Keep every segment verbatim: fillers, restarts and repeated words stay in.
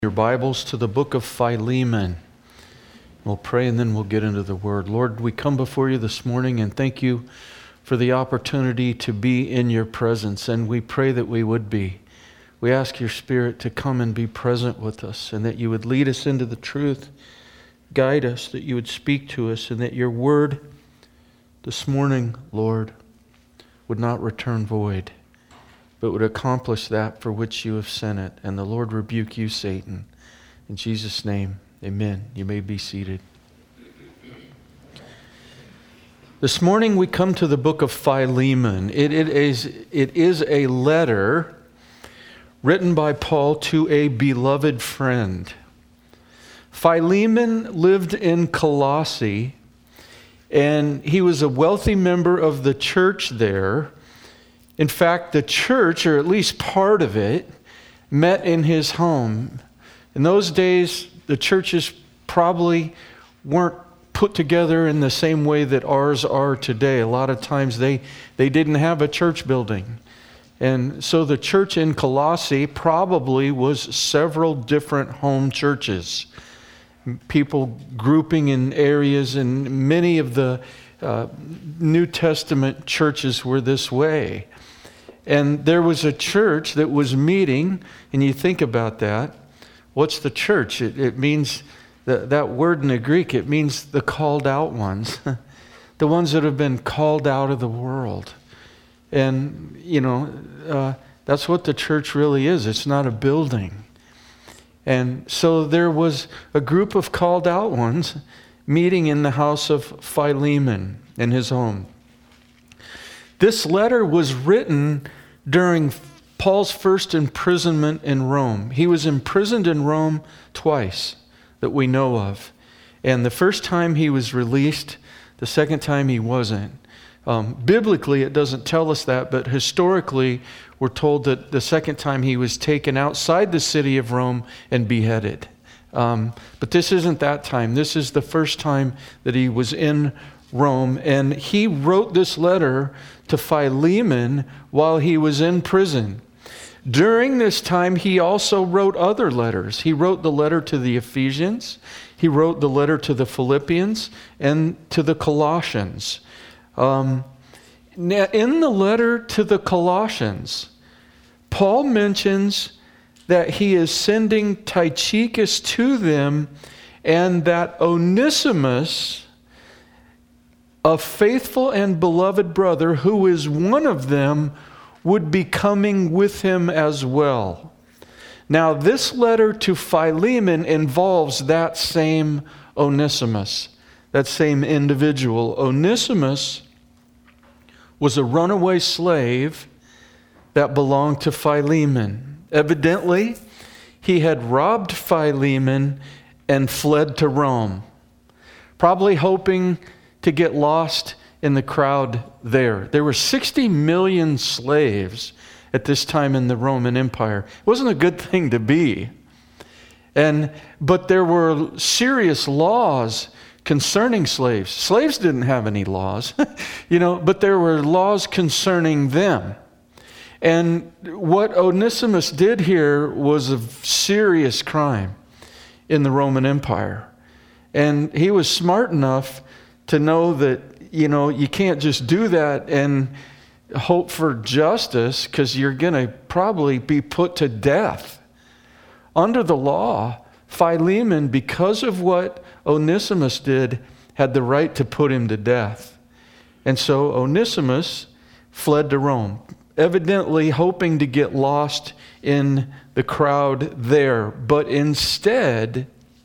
Your Bibles to the book of Philemon. We'll pray and then we'll get into the Word. Lord, we come before you this morning and thank you for the opportunity to be in your presence, and we pray that we would be. We ask your Spirit to come and be present with us, and that you would lead us into the truth, guide us, that you would speak to us, and that your Word this morning, Lord, would not return void, but would accomplish that for which you have sent it. And the Lord rebuke you, Satan. In Jesus' name, amen. You may be seated. This morning we come to the book of Philemon. It, it, is, it is a letter written by Paul to a beloved friend. Philemon lived in Colossae, and he was a wealthy member of the church there. In fact, the church, or at least part of it, met in his home. In those days, the churches probably weren't put together in the same way that ours are today. A lot of times they, they didn't have a church building. And so the church in Colossae probably was several different home churches. People grouping in areas, and many of the uh, New Testament churches were this way. And there was a church that was meeting, and you think about that. What's the church? It, it means, that, that word in the Greek, it means the called out ones. The ones that have been called out of the world. And, you know, uh, that's what the church really is. It's not a building. And so there was a group of called out ones meeting in the house of Philemon in his home. This letter was written during Paul's first imprisonment in Rome. He was imprisoned in Rome twice that we know of. And the first time he was released, the second time he wasn't. Um, biblically, it doesn't tell us that, but historically, we're told that the second time he was taken outside the city of Rome and beheaded. Um, but this isn't that time. This is the first time that he was in Rome, and he wrote this letter to Philemon while he was in prison. During this time, he also wrote other letters. He wrote the letter to the Ephesians, he wrote the letter to the Philippians, and to the Colossians. Um, in the letter to the Colossians, Paul mentions that he is sending Tychicus to them, and that Onesimus, a faithful and beloved brother who is one of them, would be coming with him as well. Now, this letter to Philemon involves that same Onesimus, that same individual. Onesimus was a runaway slave that belonged to Philemon. Evidently, he had robbed Philemon and fled to Rome, probably hoping to get lost in the crowd there. There were sixty million slaves at this time in the Roman Empire. It wasn't a good thing to be. And but there were serious laws concerning slaves. Slaves didn't have any laws, you know, but there were laws concerning them. And what Onesimus did here was a serious crime in the Roman Empire. And he was smart enough to know that, you know, you can't just do that and hope for justice, because you're going to probably be put to death. Under the law, Philemon, because of what Onesimus did, had the right to put him to death. And so Onesimus fled to Rome, evidently hoping to get lost in the crowd there. But instead,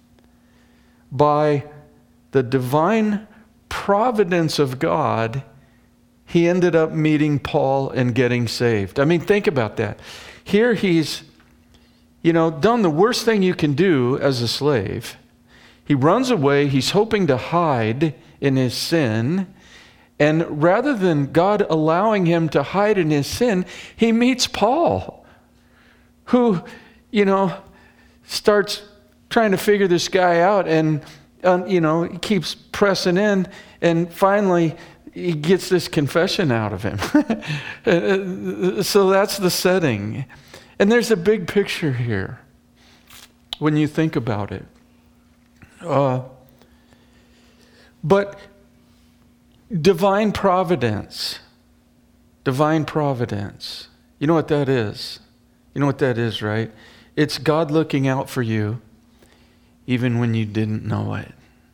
by the divine providence of God, he ended up meeting Paul and getting saved. I mean, think about that. Here he's, you know, done the worst thing you can do as a slave. He runs away. He's hoping to hide in his sin. And rather than God allowing him to hide in his sin, he meets Paul, who, you know, starts trying to figure this guy out, and Um, you know, he keeps pressing in, and finally he gets this confession out of him. So that's the setting. And there's a big picture here. when you think about it. Uh, but divine providence, divine providence, you know what that is? You know what that is, right? It's God looking out for you even when you didn't know it.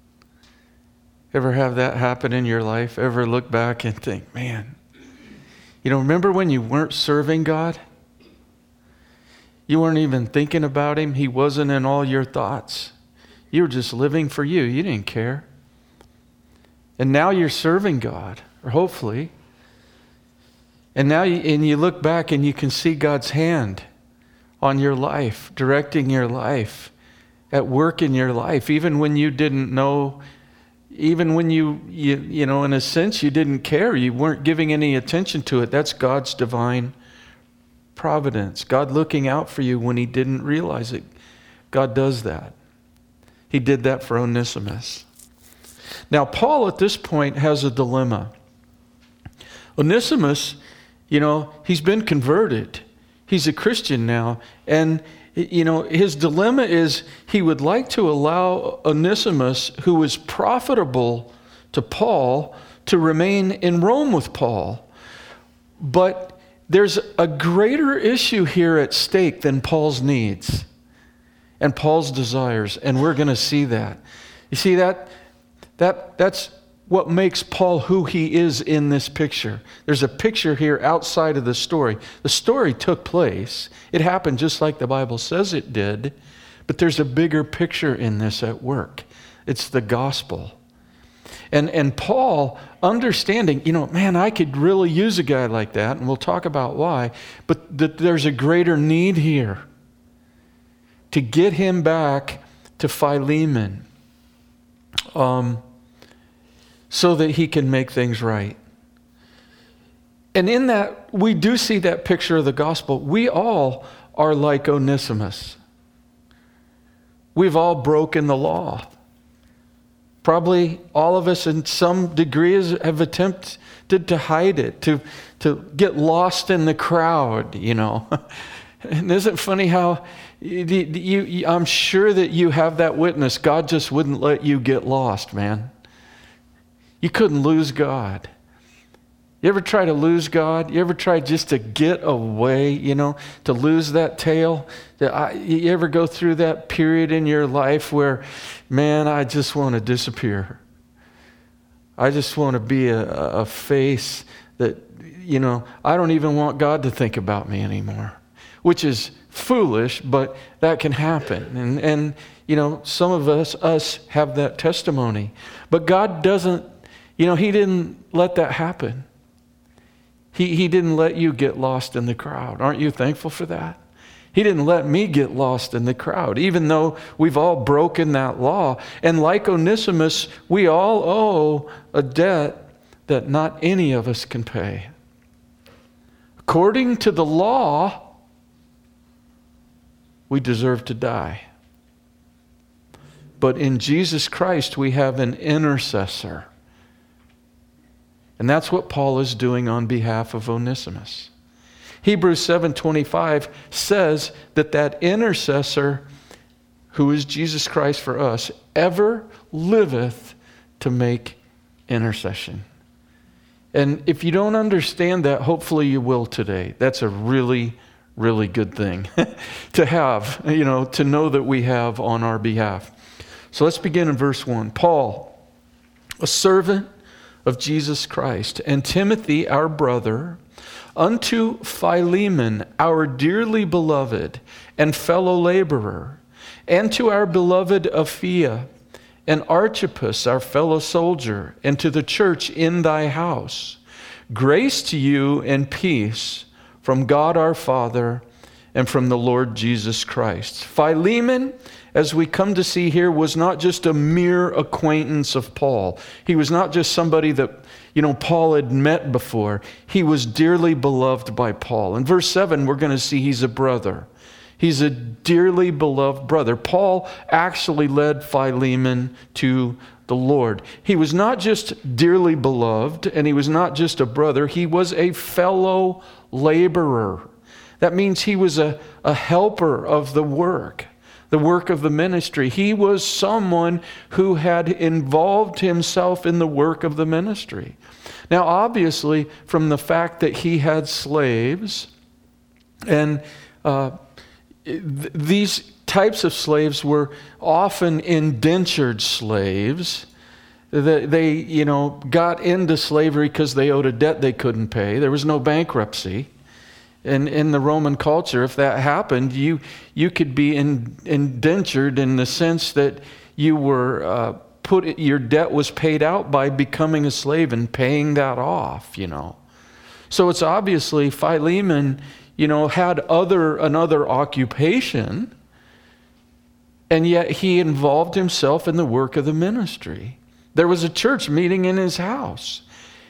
Ever have that happen in your life? Ever look back and think, man, you know, remember when you weren't serving God? You weren't even thinking about Him. He wasn't in all your thoughts. You were just living for you. You didn't care. And now you're serving God, or hopefully. And now you, and you look back and you can see God's hand on your life, directing your life, at work in your life, even when you didn't know, even when you, you, you know, in a sense, you didn't care. You weren't giving any attention to it. That's God's divine providence. God looking out for you when He didn't realize it. God does that. He did that for Onesimus. Now, Paul at this point has a dilemma. Onesimus, you know, he's been converted. He's a Christian now. And, you know, his dilemma is he would like to allow Onesimus, who was profitable to Paul, to remain in Rome with Paul. But there's a greater issue here at stake than Paul's needs and Paul's desires, and we're going to see that. You see, that that that's what makes Paul who he is in this picture. There's a picture here outside of the story. The story took place. It happened just like the Bible says it did, but there's a bigger picture in this at work. It's the gospel. And and Paul, understanding, you know, man, I could really use a guy like that, and we'll talk about why, but that there's a greater need here to get him back to Philemon, um, so that he can make things right. And in that, we do see that picture of the gospel. We all are like Onesimus. We've all broken the law. Probably all of us in some degree have attempted to hide it, to, to get lost in the crowd, you know. And isn't it funny how you, you, I'm sure that you have that witness. God just wouldn't let you get lost, man. You couldn't lose God. You ever try to lose God? You ever try just to get away, you know, to lose that tail? You ever go through that period in your life where, man, I just want to disappear. I just want to be a, a face that, you know, I don't even want God to think about me anymore, which is foolish, but that can happen. And, and you know, some of us, us have that testimony. But God doesn't, you know, He didn't let that happen. He, he didn't let you get lost in the crowd. Aren't you thankful for that? He didn't let me get lost in the crowd, even though we've all broken that law. And like Onesimus, we all owe a debt that not any of us can pay. According to the law, we deserve to die. But in Jesus Christ, we have an intercessor. And that's what Paul is doing on behalf of Onesimus. Hebrews seven twenty-five says that that intercessor, who is Jesus Christ for us, ever liveth to make intercession. And if you don't understand that, hopefully you will today. That's a really, really good thing to have, you know, to know that we have on our behalf. So let's begin in verse one. Paul, a servant of Jesus Christ, and Timothy, our brother, unto Philemon, our dearly beloved and fellow laborer, and to our beloved Apphia, and Archippus, our fellow soldier, and to the church in thy house, grace to you and peace from God our Father and from the Lord Jesus Christ. Philemon, as we come to see here, was not just a mere acquaintance of Paul. He was not just somebody that, you know, Paul had met before. He was dearly beloved by Paul. In verse seven, we're going to see he's a brother. He's a dearly beloved brother. Paul actually led Philemon to the Lord. He was not just dearly beloved, and he was not just a brother. He was a fellow laborer. That means he was a, a helper of the work. the work of the ministry. He was someone who had involved himself in the work of the ministry. Now, obviously, from the fact that he had slaves, and uh, th- these types of slaves were often indentured slaves. They, they, you know, got into slavery because they owed a debt they couldn't pay. There was no bankruptcy. And in the Roman culture, if that happened, you you could be in, indentured in the sense that you were uh, put, your debt was paid out by becoming a slave and paying that off, you know. So it's obviously Philemon, you know, had other another occupation, and yet he involved himself in the work of the ministry. There was a church meeting in his house.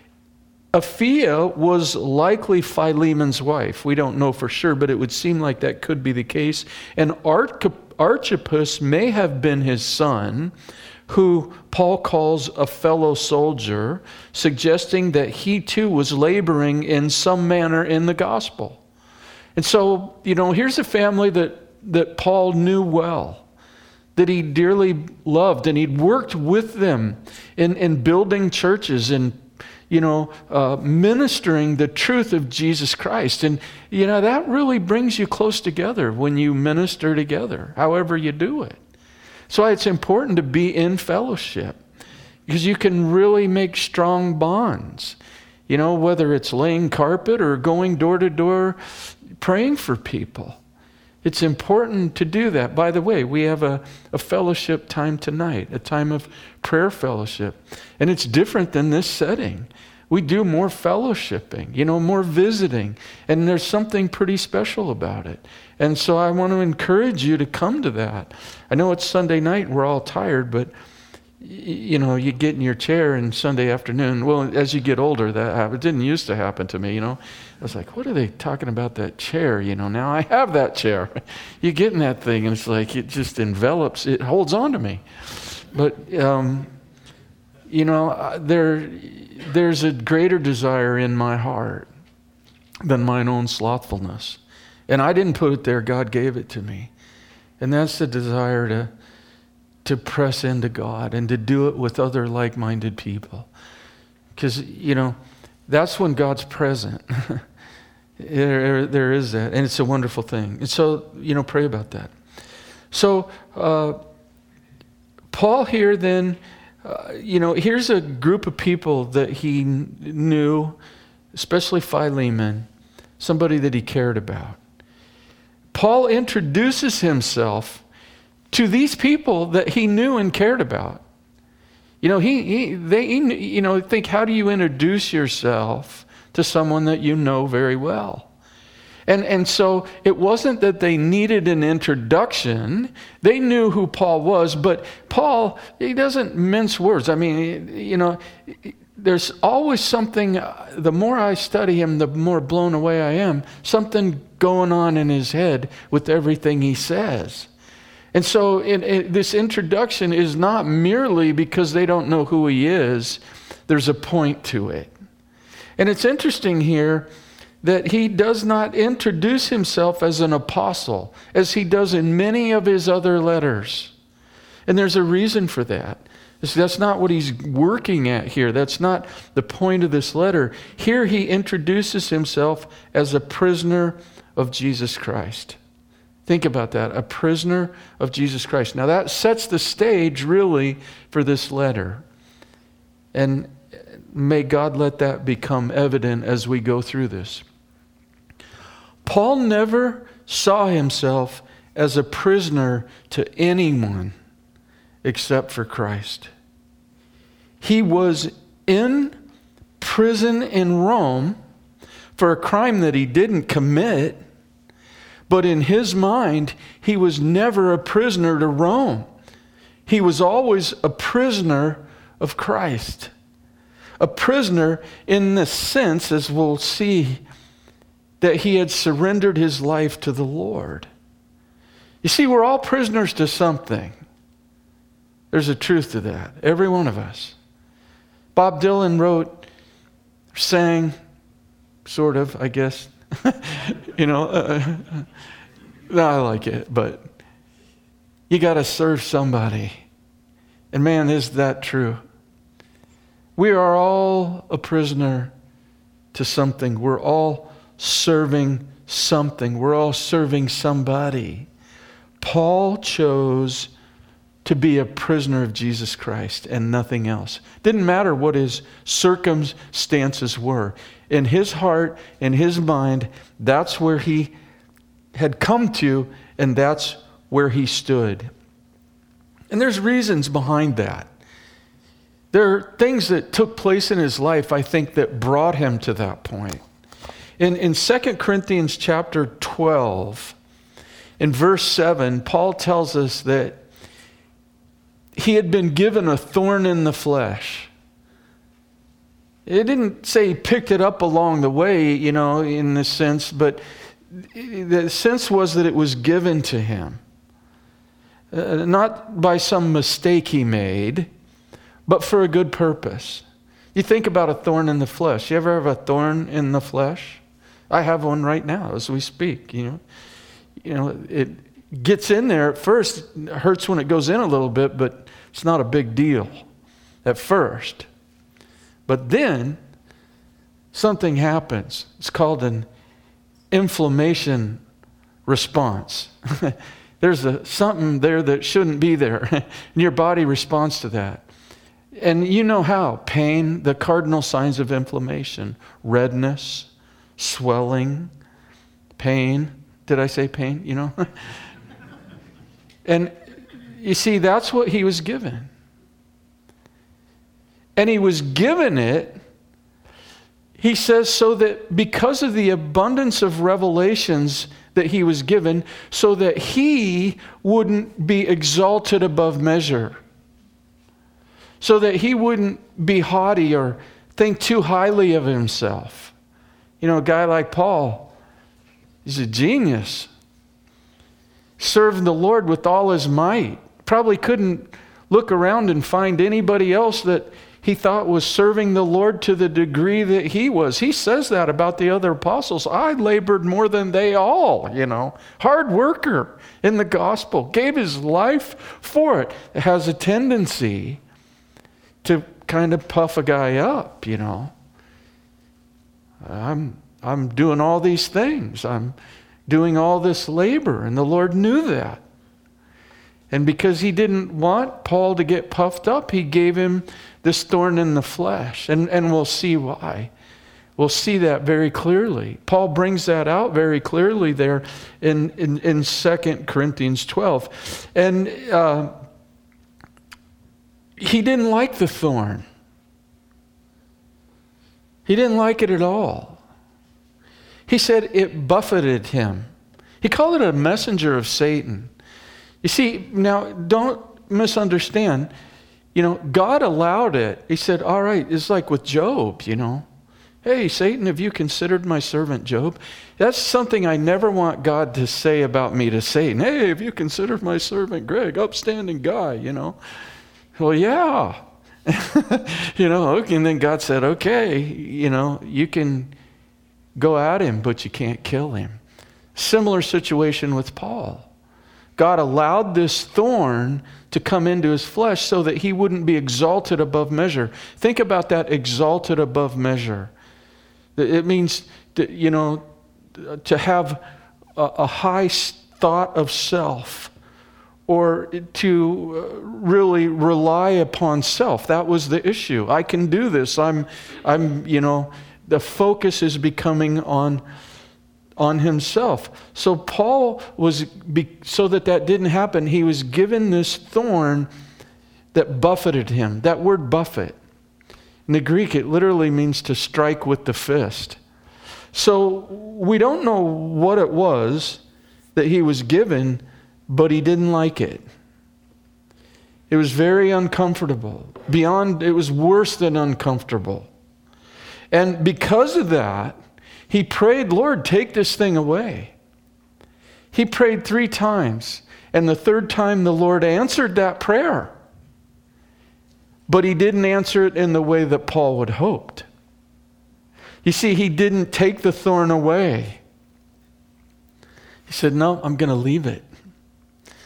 Apphia was likely Philemon's wife. We don't know for sure, but it would seem like that could be the case. And Archippus may have been his son, who Paul calls a fellow soldier, suggesting that he too was laboring in some manner in the gospel. And so, you know, here's a family that, that Paul knew well, that he dearly loved, and he'd worked with them in, in building churches and you know, uh, ministering the truth of Jesus Christ. And, you know, that really brings you close together when you minister together, however you do it. So it's important to be in fellowship because you can really make strong bonds. You know, whether it's laying carpet or going door to door praying for people. It's important to do that. By the way, we have a, a fellowship time tonight, a time of prayer fellowship. And it's different than this setting. We do more fellowshipping, you know, more visiting. And there's something pretty special about it. And so I want to encourage you to come to that. I know it's Sunday night, we're all tired, but you know, you get in your chair and Sunday afternoon, well, as you get older, that happens. It didn't used to happen to me, you know. I was like, what are they talking about that chair? You know, now I have that chair. You get in that thing and it's like, it just envelops, it holds on to me. But, um, you know, there, there's a greater desire in my heart than mine own slothfulness. And I didn't put it there, God gave it to me. And that's the desire to to press into God and to do it with other like-minded people. Because, you know, that's when God's present. there, there is that. And it's a wonderful thing. And so, you know, pray about that. So, uh, Paul here then, uh, you know, here's a group of people that he knew, especially Philemon, somebody that he cared about. Paul introduces himself to these people that he knew and cared about. You know, he, he they, he, you know, think, how do you introduce yourself to someone that you know very well? And, and so it wasn't that they needed an introduction. They knew who Paul was, but Paul, he doesn't mince words. I mean, you know, there's always something, the more I study him, the more blown away I am, something going on in his head with everything he says. And so in, in, this introduction is not merely because they don't know who he is. There's a point to it. And it's interesting here that he does not introduce himself as an apostle, as he does in many of his other letters. And there's a reason for that. That's not what he's working at here. That's not the point of this letter. Here he introduces himself as a prisoner of Jesus Christ. Think about that, a prisoner of Jesus Christ. Now that sets the stage really for this letter. And may God let that become evident as we go through this. Paul never saw himself as a prisoner to anyone except for Christ. He was in prison in Rome for a crime that he didn't commit. But in his mind, he was never a prisoner to Rome. He was always a prisoner of Christ. A prisoner in the sense, as we'll see, that he had surrendered his life to the Lord. You see, we're all prisoners to something. There's a truth to that. Every one of us. Bob Dylan wrote, sang, sort of, I guess, you know, uh, I like it, but you got to serve somebody. And man, is that true? We are all a prisoner to something. We're all serving something. We're all serving somebody. Paul chose to be a prisoner of Jesus Christ and nothing else. Didn't matter what his circumstances were. In his heart, in his mind, that's where he had come to, and that's where he stood. And there's reasons behind that. There are things that took place in his life, I think, that brought him to that point. In, in Second Corinthians chapter twelve, in verse seven, Paul tells us that he had been given a thorn in the flesh. It didn't say he picked it up along the way, you know, in this sense, but the sense was that it was given to him. Uh, not by some mistake he made, but for a good purpose. You think about a thorn in the flesh. You ever have a thorn in the flesh? I have one right now as we speak, you know. You know, it gets in there at first, it hurts when it goes in a little bit, but it's not a big deal at first. But then something happens. It's called an inflammation response. There's a, something there that shouldn't be there, and your body responds to that. And you know how. Pain, the cardinal signs of inflammation. Redness, swelling, pain. Did I say pain? You know? And you see, that's what he was given. And he was given it, he says, so that because of the abundance of revelations that he was given, so that he wouldn't be exalted above measure. So that he wouldn't be haughty or think too highly of himself. You know, a guy like Paul, he's a genius. Served the Lord with all his might. Probably couldn't look around and find anybody else that he thought was serving the Lord to the degree that he was. He says that about the other apostles. I labored more than they all, you know. Hard worker in the gospel. Gave his life for it. It has a tendency to kind of puff a guy up, you know. I'm I'm doing all these things. I'm doing all this labor, and the Lord knew that. And because he didn't want Paul to get puffed up, he gave him this thorn in the flesh. And, and we'll see why. We'll see that very clearly. Paul brings that out very clearly there in, in, in Second Corinthians twelve. And uh, he didn't like the thorn. He didn't like it at all. He said it buffeted him. He called it a messenger of Satan. You see, now don't misunderstand. You know, God allowed it. He said, all right, it's like with Job, you know. Hey, Satan, have you considered my servant Job? That's something I never want God to say about me to Satan. Hey, have you considered my servant Greg, upstanding guy, you know? Well, yeah. you know, and then God said, okay, you know, you can go at him, but you can't kill him. Similar situation with Paul. God allowed this thorn to come into his flesh so that he wouldn't be exalted above measure. Think about that, exalted above measure. It means, to, you know, to have a, a high thought of self, or to really rely upon self. That was the issue. I can do this. I'm, I'm, you know, the focus is becoming on on himself. So Paul was, so that that didn't happen, he was given this thorn that buffeted him. That word buffet, in the Greek, it literally means to strike with the fist. So we don't know what it was that he was given, but he didn't like it. It was very uncomfortable. Beyond, it was worse than uncomfortable. And because of that, he prayed, Lord, take this thing away. He prayed three times. And the third time the Lord answered that prayer. But he didn't answer it in the way that Paul would hoped. You see, he didn't take the thorn away. He said, no, I'm going to leave it.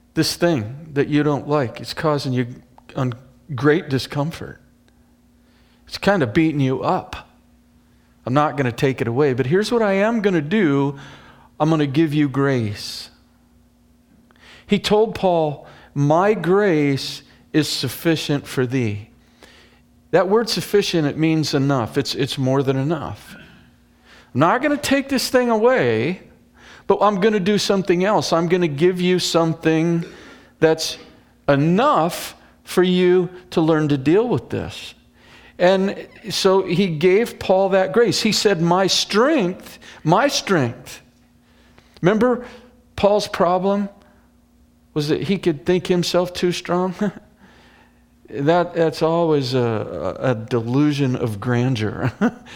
this thing that you don't like. It's causing you un- great discomfort. It's kind of beating you up. I'm not going to take it away, but here's what I am going to do. I'm going to give you grace. He told Paul, my grace is sufficient for thee. That word sufficient, it means enough. It's, it's more than enough. I'm not going to take this thing away, but I'm going to do something else. I'm going to give you something that's enough for you to learn to deal with this. And so he gave Paul that grace. He said, my strength, my strength. Remember Paul's problem was that he could think himself too strong? that, that's always a, a delusion of grandeur.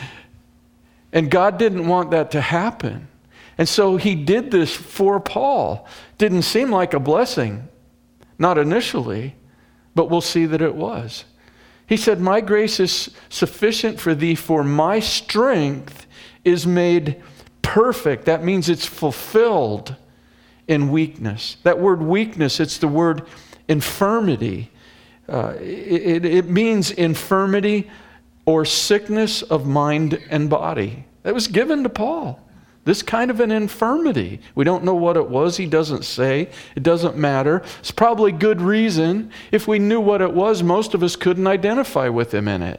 And God didn't want that to happen. And so he did this for Paul. Didn't seem like a blessing, not initially, but we'll see that it was. He said, my grace is sufficient for thee, for my strength is made perfect. That means it's fulfilled in weakness. That word weakness, it's the word infirmity. Uh, it, it means infirmity or sickness of mind and body. That was given to Paul. This kind of an infirmity. We don't know what it was. He doesn't say. It doesn't matter. It's probably good reason. If we knew what it was, most of us couldn't identify with him in it.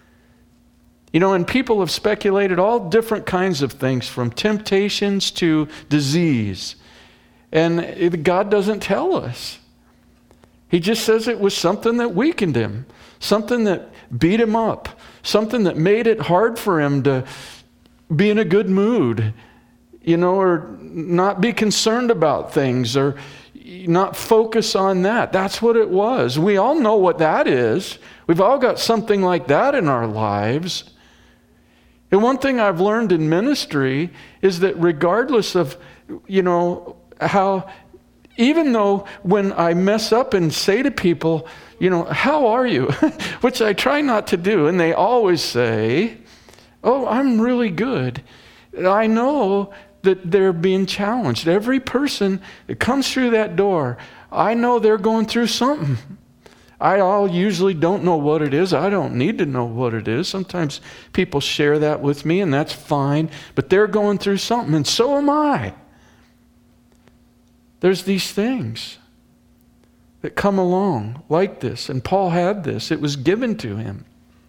You know, and people have speculated all different kinds of things, from temptations to disease. And it, God doesn't tell us. He just says it was something that weakened him, something that beat him up, something that made it hard for him to be in a good mood, you know, or not be concerned about things, or not focus on that. That's what it was. We all know what that is. We've all got something like that in our lives. And one thing I've learned in ministry is that regardless of, you know, how, even though when I mess up and say to people, you know, how are you? Which I try not to do, and they always say, oh, I'm really good. I know that they're being challenged. Every person that comes through that door, I know they're going through something. I all usually don't know what it is. I don't need to know what it is. Sometimes people share that with me, and that's fine. But they're going through something, and so am I. There's these things that come along like this, and Paul had this. It was given to him.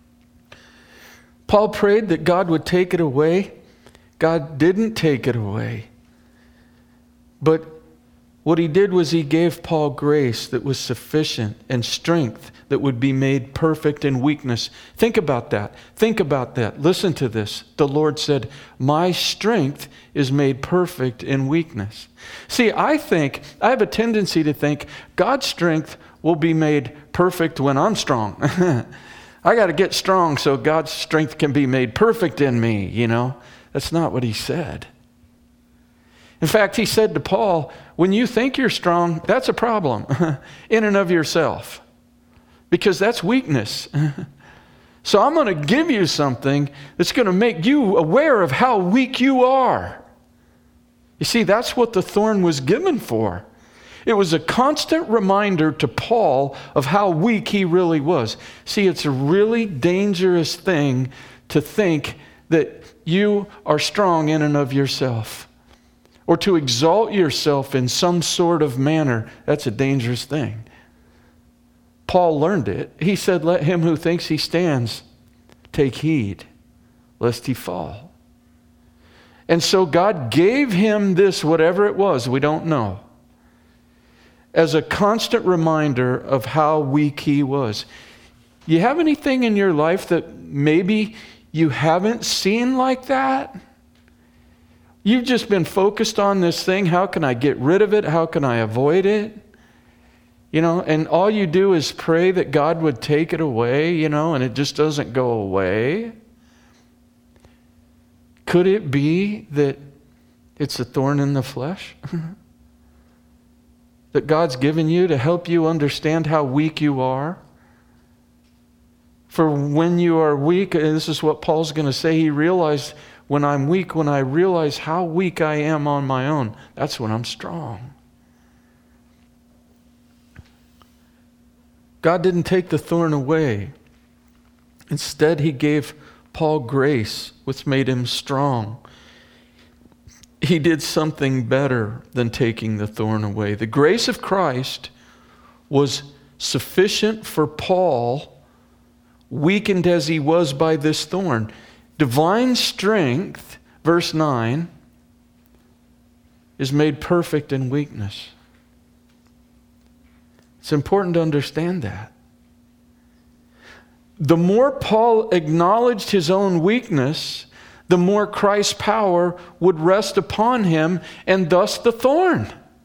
Paul prayed that God would take it away. God didn't take it away. But what he did was he gave Paul grace that was sufficient and strength that would be made perfect in weakness. Think about that. Think about that. Listen to this. The Lord said, my strength is made perfect in weakness. See, I think, I have a tendency to think God's strength will be made perfect when I'm strong. I got to get strong so God's strength can be made perfect in me, you know. That's not what he said. In fact, he said to Paul, when you think you're strong, that's a problem in and of yourself, because that's weakness. So I'm going to give you something that's going to make you aware of how weak you are. You see, that's what the thorn was given for. It was a constant reminder to Paul of how weak he really was. See, it's a really dangerous thing to think that you are strong in and of yourself, or to exalt yourself in some sort of manner. That's a dangerous thing. Paul learned it. He said, let him who thinks he stands take heed, lest he fall. And so God gave him this, whatever it was, we don't know, as a constant reminder of how weak he was. You have anything in your life that maybe you haven't seen like that? You've just been focused on this thing. How can I get rid of it? How can I avoid it? You know, and all you do is pray that God would take it away, you know, and it just doesn't go away. Could it be that it's a thorn in the flesh that God's given you to help you understand how weak you are? For when you are weak, and this is what Paul's going to say, he realized, when I'm weak, when I realize how weak I am on my own, that's when I'm strong. God didn't take the thorn away. Instead, he gave Paul grace, which made him strong. He did something better than taking the thorn away. The grace of Christ was sufficient for Paul, weakened as he was by this thorn. Divine strength, verse nine, is made perfect in weakness. It's important to understand that. The more Paul acknowledged his own weakness, the more Christ's power would rest upon him, and thus the thorn.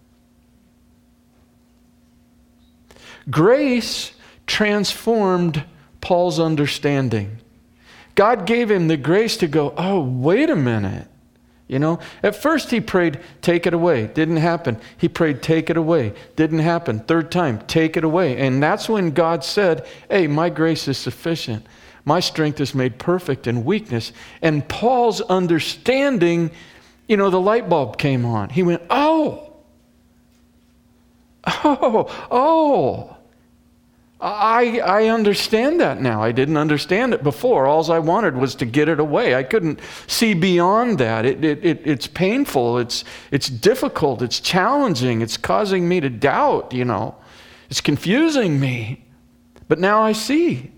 Grace transformed Paul's understanding. God gave him the grace to go, oh, wait a minute. You know, at first he prayed, take it away. Didn't happen. He prayed, take it away. Didn't happen. Third time, take it away. And that's when God said, hey, my grace is sufficient. My strength is made perfect in weakness. And Paul's understanding, you know, the light bulb came on. He went, oh, oh, oh. I, I understand that now. I didn't understand it before. All I wanted was to get it away. I couldn't see beyond that. It, it, it, it's painful. It's, it's difficult. It's challenging. It's causing me to doubt, you know. It's confusing me. But now I see.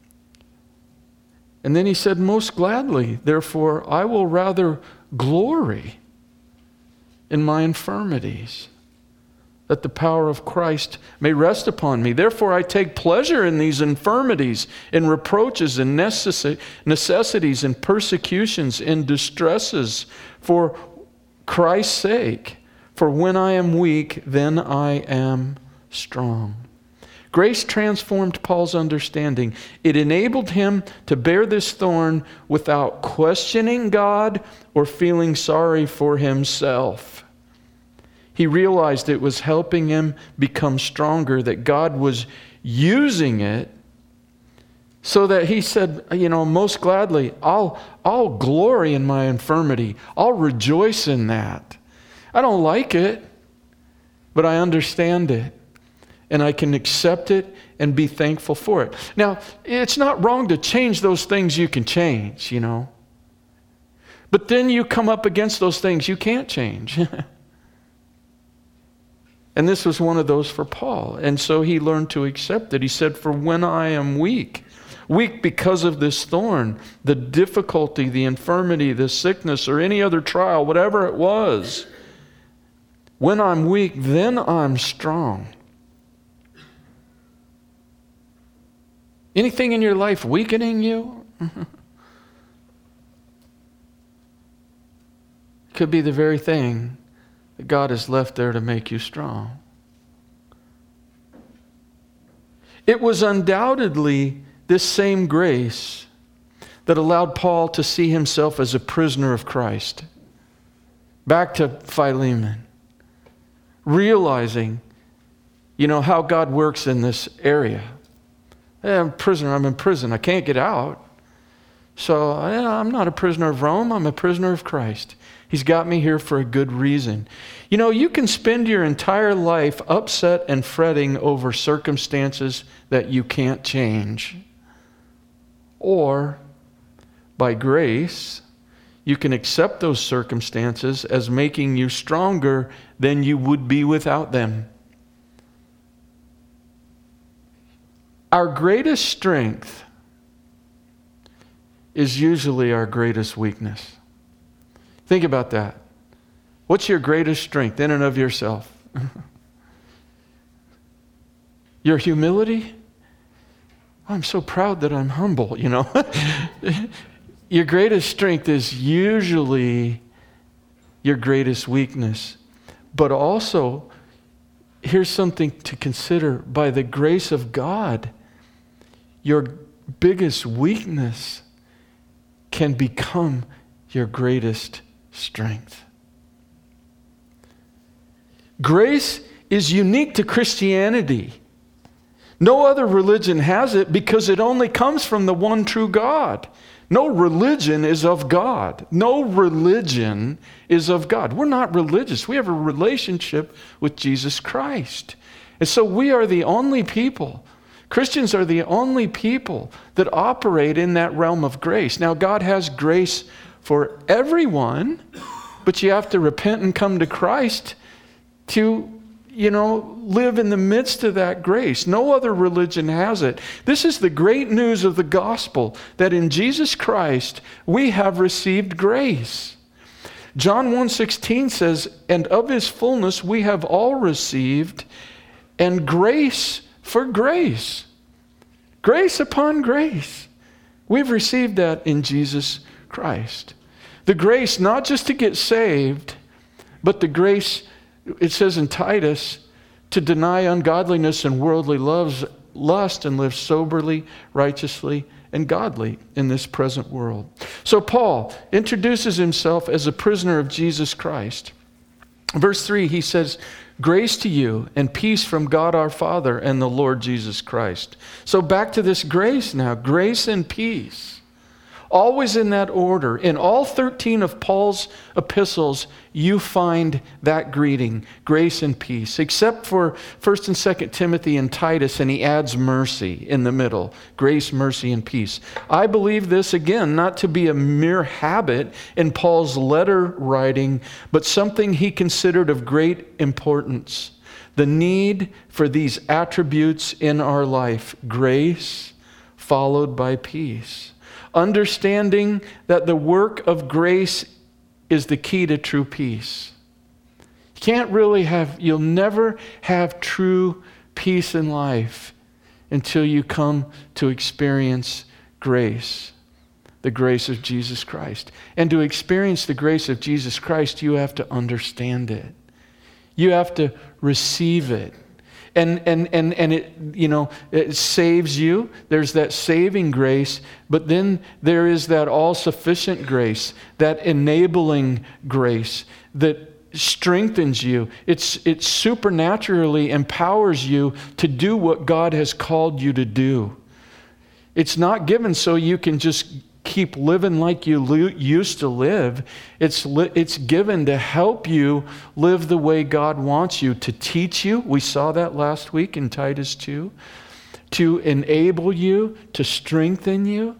And then he said, most gladly, therefore, I will rather glory in my infirmities, that the power of Christ may rest upon me. Therefore, I take pleasure in these infirmities, in reproaches, in necess- necessities, in persecutions, in distresses, for Christ's sake. For when I am weak, then I am strong. Grace transformed Paul's understanding. It enabled him to bear this thorn without questioning God or feeling sorry for himself. He realized it was helping him become stronger, that God was using it so that he said, you know, most gladly, I'll, I'll glory in my infirmity. I'll rejoice in that. I don't like it, but I understand it. And I can accept it and be thankful for it. Now, it's not wrong to change those things you can change, you know. But then you come up against those things you can't change. And this was one of those for Paul. And so he learned to accept it. He said, for when I am weak, weak because of this thorn, the difficulty, the infirmity, the sickness, or any other trial, whatever it was, when I'm weak, then I'm strong. Anything in your life weakening you? Could be the very thing that God has left there to make you strong. It was undoubtedly this same grace that allowed Paul to see himself as a prisoner of Christ. Back to Philemon. Realizing, you know, how God works in this area. Hey, I'm a prisoner. I'm in prison. I can't get out. So yeah, I'm not a prisoner of Rome. I'm a prisoner of Christ. He's got me here for a good reason. You know, you can spend your entire life upset and fretting over circumstances that you can't change. Or, by grace, you can accept those circumstances as making you stronger than you would be without them. Our greatest strength is usually our greatest weakness. Think about that. What's your greatest strength in and of yourself? Your humility? I'm so proud that I'm humble, you know. Your greatest strength is usually your greatest weakness. But also, here's something to consider. By the grace of God, your biggest weakness can become your greatest strength. Grace is unique to Christianity. No other religion has it because it only comes from the one true God. No religion is of God. No religion is of God. We're not religious. We have a relationship with Jesus Christ. And so we are the only people Christians are the only people that operate in that realm of grace. Now, God has grace for everyone, but you have to repent and come to Christ to, you know, live in the midst of that grace. No other religion has it. This is the great news of the gospel, that in Jesus Christ we have received grace. John one sixteen says, and of his fullness we have all received, and grace for grace. Grace upon grace. We've received that in Jesus Christ. The grace not just to get saved, but the grace, it says in Titus, to deny ungodliness and worldly loves, lust and live soberly, righteously, and godly in this present world. So Paul introduces himself as a prisoner of Jesus Christ. Verse three, he says, grace to you and peace from God our Father and the Lord Jesus Christ. So back to this grace now, grace and peace. Always in that order. In all thirteen of Paul's epistles, you find that greeting, grace and peace, except for First and Second Timothy and Titus, and he adds mercy in the middle. Grace, mercy, and peace. I believe this, again, not to be a mere habit in Paul's letter writing, but something he considered of great importance. The need for these attributes in our life, grace followed by peace. Understanding that the work of grace is the key to true peace. You can't really have, you'll never have true peace in life until you come to experience grace, the grace of Jesus Christ. And to experience the grace of Jesus Christ, you have to understand it. You have to receive it. And and and and it, you know, it saves you. There's that saving grace, but then there is that all-sufficient grace, that enabling grace that strengthens you. It's it supernaturally empowers you to do what God has called you to do. It's not given so you can just keep living like you lo- used to live. It's li- it's given to help you live the way God wants you, to teach you. We saw that last week in Titus two. To enable you, to strengthen you.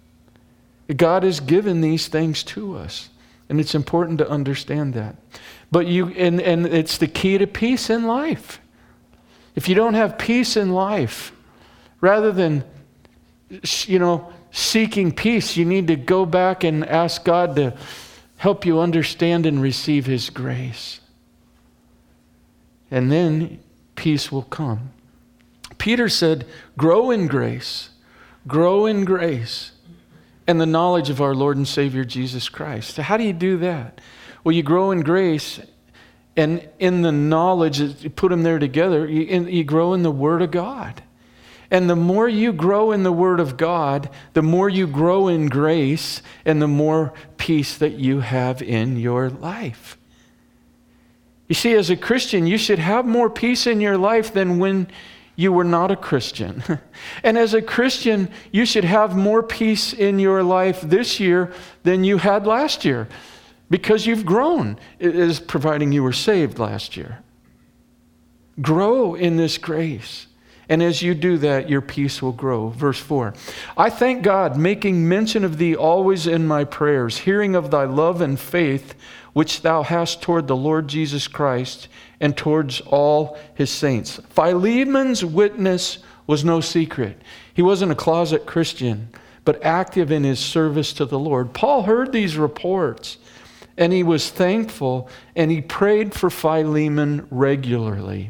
God has given these things to us, and it's important to understand that. But you and, and it's the key to peace in life. If you don't have peace in life, rather than, you know, seeking peace, you need to go back and ask God to help you understand and receive His grace. And then peace will come. Peter said, grow in grace, grow in grace, and the knowledge of our Lord and Savior Jesus Christ. So how do you do that? Well, you grow in grace, and in the knowledge, you put them there together, you, you grow in the Word of God. And the more you grow in the Word of God, the more you grow in grace, and the more peace that you have in your life. You see, as a Christian, you should have more peace in your life than when you were not a Christian. And as a Christian, you should have more peace in your life this year than you had last year, because you've grown, it is providing you were saved last year. Grow in this grace. And as you do that, your peace will grow. Verse four, I thank God, making mention of thee always in my prayers, hearing of thy love and faith, which thou hast toward the Lord Jesus Christ and towards all his saints. Philemon's witness was no secret. He wasn't a closet Christian, but active in his service to the Lord. Paul heard these reports, and he was thankful, and he prayed for Philemon regularly.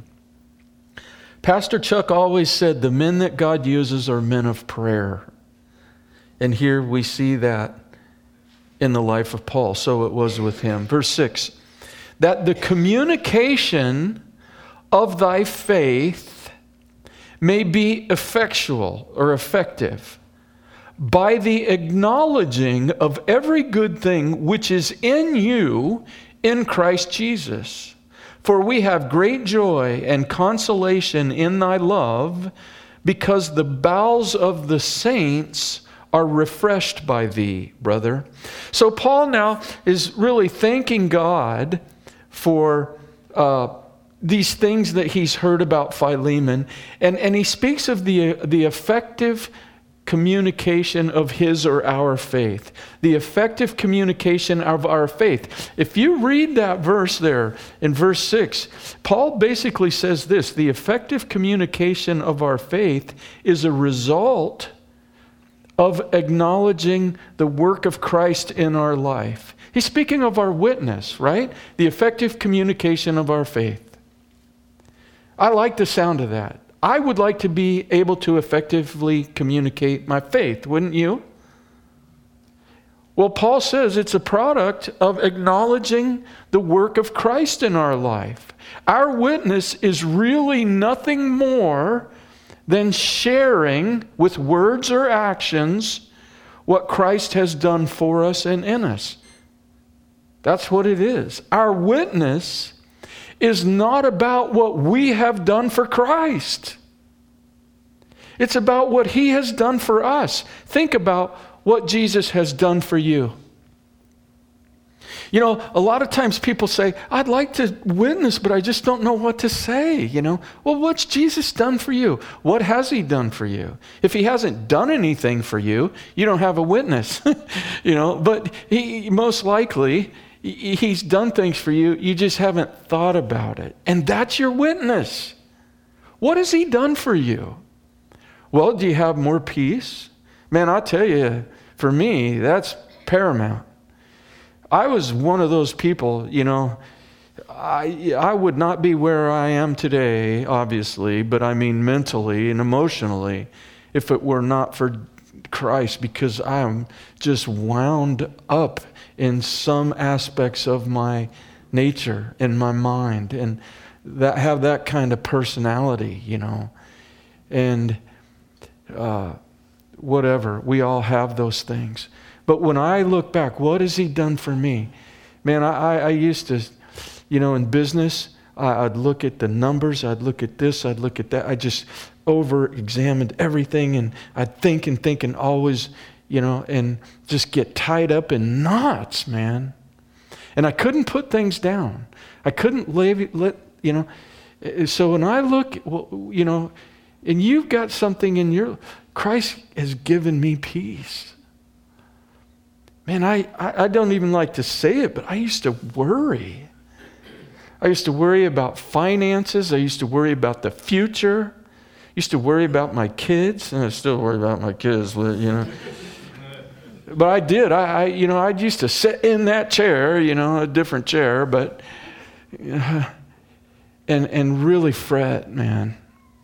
Pastor Chuck always said the men that God uses are men of prayer. And here we see that in the life of Paul. So it was with him. Verse six, that the communication of thy faith may be effectual or effective by the acknowledging of every good thing which is in you in Christ Jesus. For we have great joy and consolation in thy love, because the bowels of the saints are refreshed by thee, brother. So Paul now is really thanking God for uh, these things that he's heard about Philemon, and, and he speaks of the, the effective communication of his or our faith. The effective communication of our faith. If you read that verse there in verse six, Paul basically says this: the effective communication of our faith is a result of acknowledging the work of Christ in our life. He's speaking of our witness, right? The effective communication of our faith. I like the sound of that. I would like to be able to effectively communicate my faith, wouldn't you? Well, Paul says it's a product of acknowledging the work of Christ in our life. Our witness is really nothing more than sharing with words or actions what Christ has done for us and in us. That's what it is. Our witness is not about what we have done for Christ. It's about what he has done for us. Think about what Jesus has done for you. You know, a lot of times people say, I'd like to witness, but I just don't know what to say, you know. Well, what's Jesus done for you? What has he done for you? If he hasn't done anything for you, you don't have a witness, you know. But he most likely, he's done things for you, you just haven't thought about it. And that's your witness. What has he done for you? Well, do you have more peace? Man, I'll tell you, for me, that's paramount. I was one of those people, you know, I I would not be where I am today, obviously, but I mean mentally and emotionally, if it were not for Christ, because I'm just wound up in some aspects of my nature, in my mind, and that have that kind of personality, you know, and uh, whatever. We all have those things. But when I look back, what has he done for me? Man, I, I used to, you know, in business, I, I'd look at the numbers, I'd look at this, I'd look at that. I just over-examined everything, and I'd think and think and always, you know, and just get tied up in knots, man. And I couldn't put things down. I couldn't lay, let, you know. So when I look, well, you know, and you've got something in your, Christ has given me peace. Man, I, I, I don't even like to say it, but I used to worry. I used to worry about finances. I used to worry about the future. I used to worry about my kids. And I still worry about my kids, you know. But I did. I, I, you know, I used to sit in that chair, you know, a different chair, but, uh, and and really fret, man,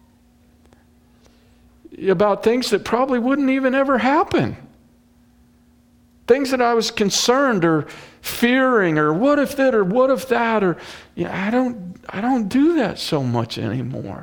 about things that probably wouldn't even ever happen. Things that I was concerned or fearing, or what if that, or what if that, or you know, I don't, I don't do that so much anymore.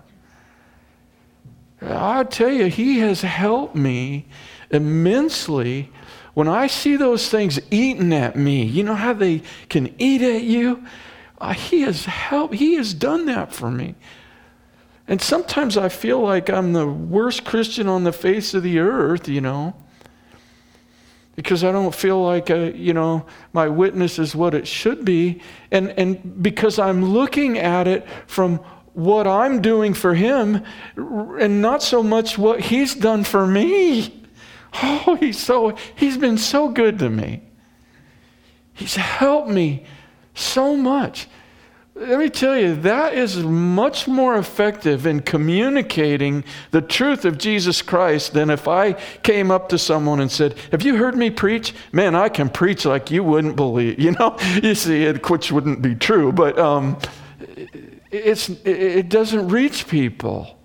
I'll tell you, he has helped me immensely. When I see those things eating at me, you know how they can eat at you? Uh, he has helped. He has done that for me. And sometimes I feel like I'm the worst Christian on the face of the earth, you know. Because I don't feel like, uh, you know, my witness is what it should be. And, and because I'm looking at it from what I'm doing for him and not so much what he's done for me. Oh, he's so, he's been so good to me. He's helped me so much. Let me tell you, that is much more effective in communicating the truth of Jesus Christ than if I came up to someone and said, have you heard me preach? Man, I can preach like you wouldn't believe. You know, you see, it, which wouldn't be true, but um, it's it doesn't reach people.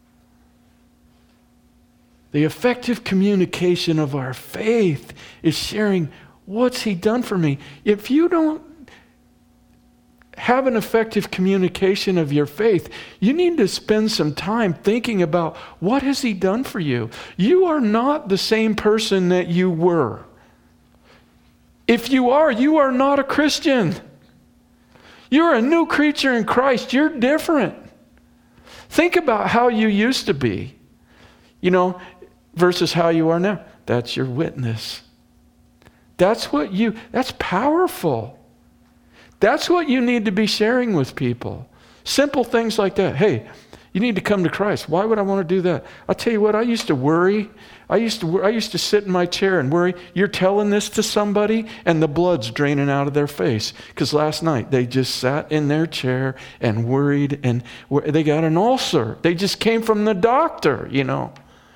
The effective communication of our faith is sharing what's he done for me. If you don't have an effective communication of your faith, you need to spend some time thinking about what has he done for you. You are not the same person that you were. If you are, you are not a Christian. You're a new creature in Christ. You're different. Think about how you used to be, you know, versus how you are now. That's your witness. That's what you, that's powerful. That's what you need to be sharing with people. Simple things like that. Hey, you need to come to Christ. Why would I want to do that? I'll tell you what, I used to worry. I used to I used to sit in my chair and worry. You're telling this to somebody and the blood's draining out of their face. Because last night they just sat in their chair and worried, and they got an ulcer. They just came from the doctor, you know.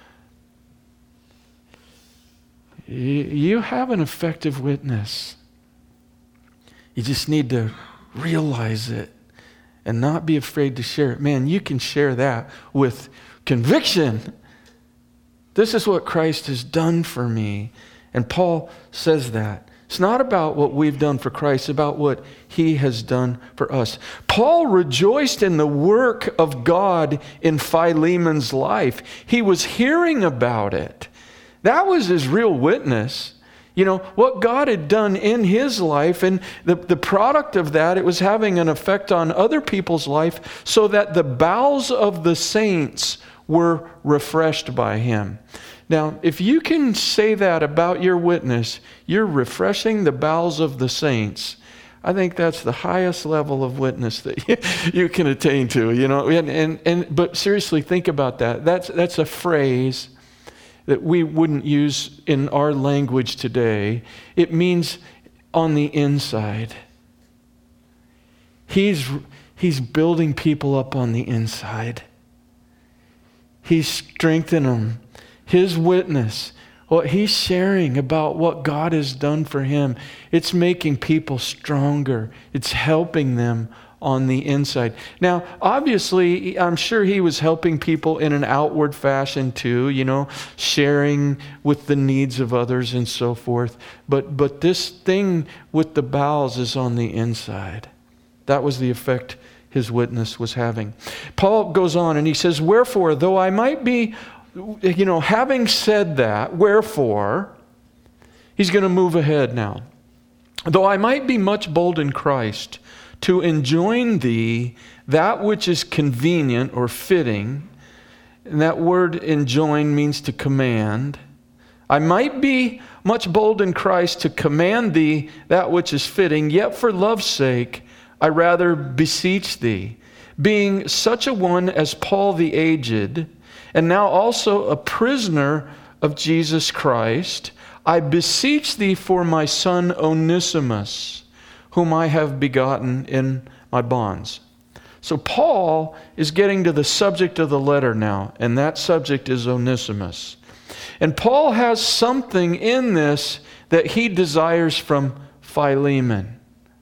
You have an effective witness. You just need to realize it and not be afraid to share it. Man, you can share that with conviction. This is what Christ has done for me. And Paul says that. It's not about what we've done for Christ, it's about what he has done for us. Paul rejoiced in the work of God in Philemon's life. He was hearing about it. That was his real witness. You know, what God had done in his life, and the, the product of that, it was having an effect on other people's life, so that the bowels of the saints were refreshed by him. Now, if you can say that about your witness, you're refreshing the bowels of the saints. I think that's the highest level of witness that you, you can attain to, you know. And, and, and but seriously, think about that. That's that's a phrase that we wouldn't use in our language today. It means on the inside. He's he's building people up on the inside. He's strengthening them. His witness, what he's sharing about what God has done for him, it's making people stronger. It's helping them on the inside. Now, obviously, I'm sure he was helping people in an outward fashion too, you know, sharing with the needs of others and so forth. But but this thing with the bowels is on the inside. That was the effect his witness was having. Paul goes on and he says, wherefore, though I might be, you know, having said that, wherefore, he's going to move ahead now. Though I might be much bold in Christ, to enjoin thee that which is convenient or fitting, and that word enjoin means to command. I might be much bold in Christ to command thee that which is fitting, yet for love's sake I rather beseech thee, being such a one as Paul the aged, and now also a prisoner of Jesus Christ, I beseech thee for my son Onesimus, whom I have begotten in my bonds. So Paul is getting to the subject of the letter now, and that subject is Onesimus. And Paul has something in this that he desires from Philemon.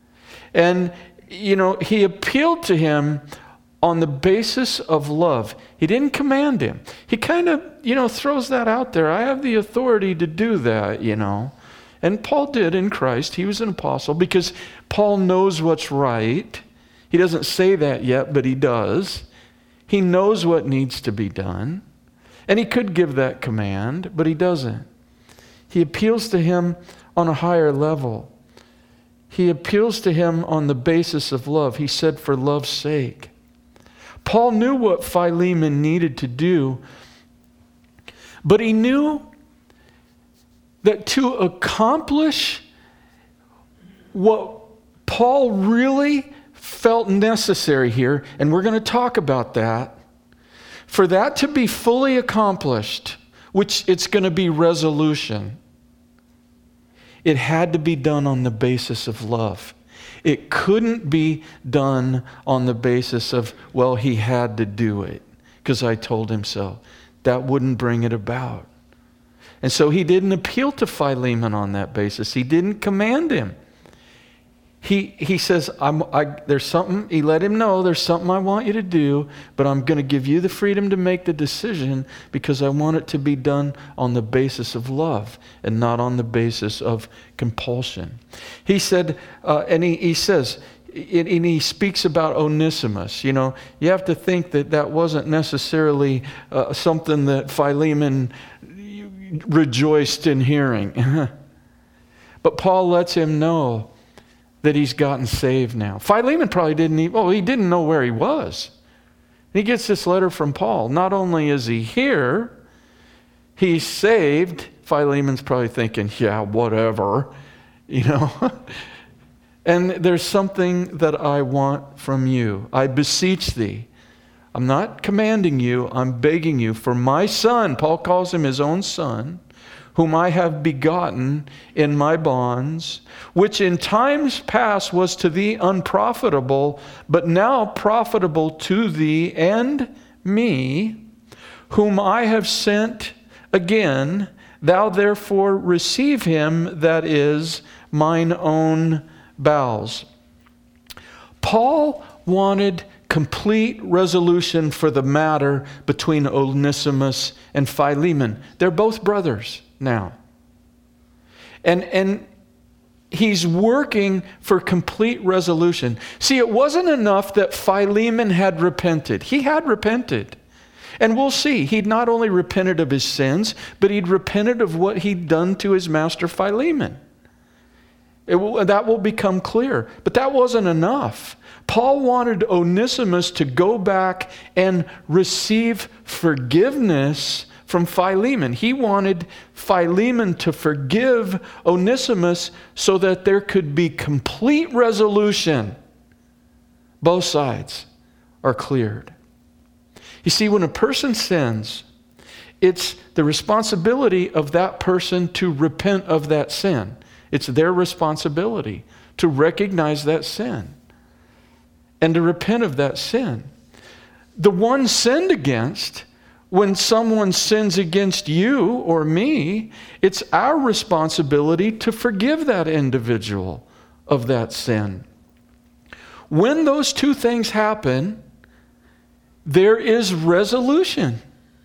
And, you know, he appealed to him on the basis of love. He didn't command him. He kind of, you know, throws that out there. I have the authority to do that, you know. And Paul did in Christ. He was an apostle because Paul knows what's right. He doesn't say that yet, but he does. He knows what needs to be done. And he could give that command, but he doesn't. He appeals to him on a higher level. He appeals to him on the basis of love. He said, for love's sake. Paul knew what Philemon needed to do, but he knew that to accomplish what Paul really felt necessary here, and we're going to talk about that, for that to be fully accomplished, which it's going to be resolution, it had to be done on the basis of love. It couldn't be done on the basis of, well, he had to do it because I told him so. That wouldn't bring it about. And so he didn't appeal to Philemon on that basis. He didn't command him. He he says, I'm, I, there's something, he let him know, there's something I want you to do, but I'm going to give you the freedom to make the decision because I want it to be done on the basis of love and not on the basis of compulsion. He said, uh, and he, he says, and he speaks about Onesimus. You know, you have to think that that wasn't necessarily uh, something that Philemon rejoiced in hearing. But Paul lets him know that he's gotten saved now. Philemon probably didn't even, well, he didn't know where he was. He gets this letter from Paul. Not only is he here, he's saved. Philemon's probably thinking, yeah, whatever, you know. And there's something that I want from you. I beseech thee. I'm not commanding you, I'm begging you for my son, Paul calls him his own son, whom I have begotten in my bonds, which in times past was to thee unprofitable, but now profitable to thee and me, whom I have sent again. Thou therefore receive him that is mine own bowels. Paul wanted complete resolution for the matter between Onesimus and Philemon. They're both brothers now. And, and he's working for complete resolution. See, it wasn't enough that Philemon had repented. He had repented. And we'll see, he'd not only repented of his sins, but he'd repented of what he'd done to his master Philemon. It will, that will become clear. But that wasn't enough. Paul wanted Onesimus to go back and receive forgiveness from Philemon. He wanted Philemon to forgive Onesimus so that there could be complete resolution. Both sides are cleared. You see, when a person sins, it's the responsibility of that person to repent of that sin. It's their responsibility to recognize that sin and to repent of that sin. The one sinned against, when someone sins against you or me, it's our responsibility to forgive that individual of that sin. When those two things happen, there is resolution.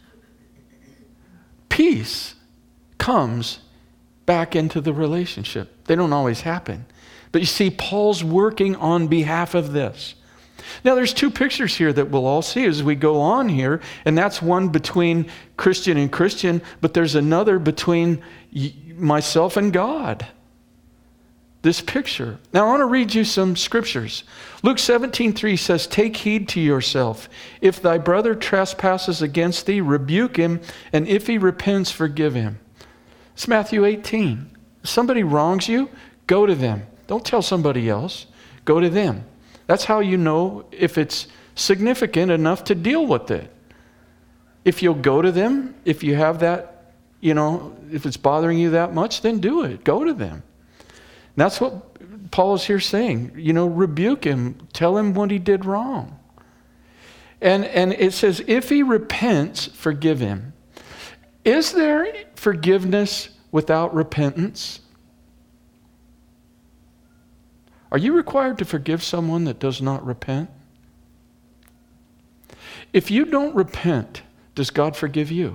Peace comes back into the relationship. They don't always happen. But you see, Paul's working on behalf of this. Now, there's two pictures here that we'll all see as we go on here, and that's one between Christian and Christian, but there's another between myself and God. This picture. Now, I want to read you some scriptures. Luke seventeen three says, "Take heed to yourself. If thy brother trespasses against thee, rebuke him, and if he repents, forgive him." It's Matthew eighteen. If somebody wrongs you, go to them. Don't tell somebody else. Go to them. That's how you know if it's significant enough to deal with it. If you'll go to them, if you have that, you know, if it's bothering you that much, then do it. Go to them. And that's what Paul is here saying. You know, rebuke him. Tell him what he did wrong. And, and it says, if he repents, forgive him. Is there forgiveness without repentance? Are you required to forgive someone that does not repent? If you don't repent, does God forgive you?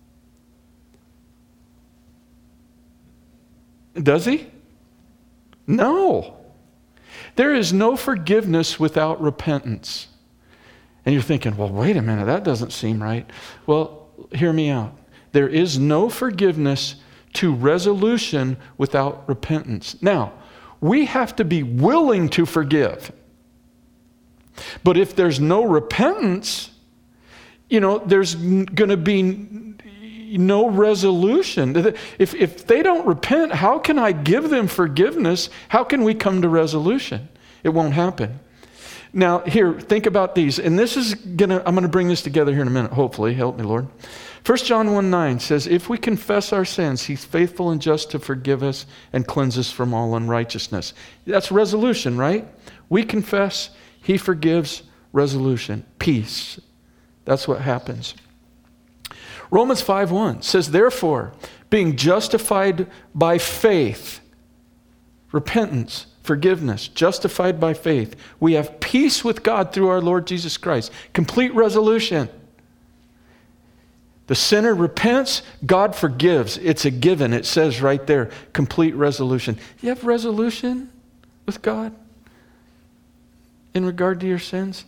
Does he? No. There is no forgiveness without repentance. And you're thinking, well, wait a minute, that doesn't seem right. Well, hear me out. There is no forgiveness to resolution without repentance. Now, we have to be willing to forgive. But if there's no repentance, you know, there's going to be no resolution. If, if they don't repent, how can I give them forgiveness? How can we come to resolution? It won't happen. Now, here, think about these. And this is going to, I'm going to bring this together here in a minute, hopefully. Help me, Lord. First John one nine says, if we confess our sins, he's faithful and just to forgive us and cleanse us from all unrighteousness. That's resolution, right? We confess, he forgives, resolution, peace. That's what happens. Romans five one says, therefore, being justified by faith, repentance, forgiveness, justified by faith, we have peace with God through our Lord Jesus Christ. Complete resolution. The sinner repents, God forgives. It's a given. It says right there, complete resolution. You have resolution with God in regard to your sins?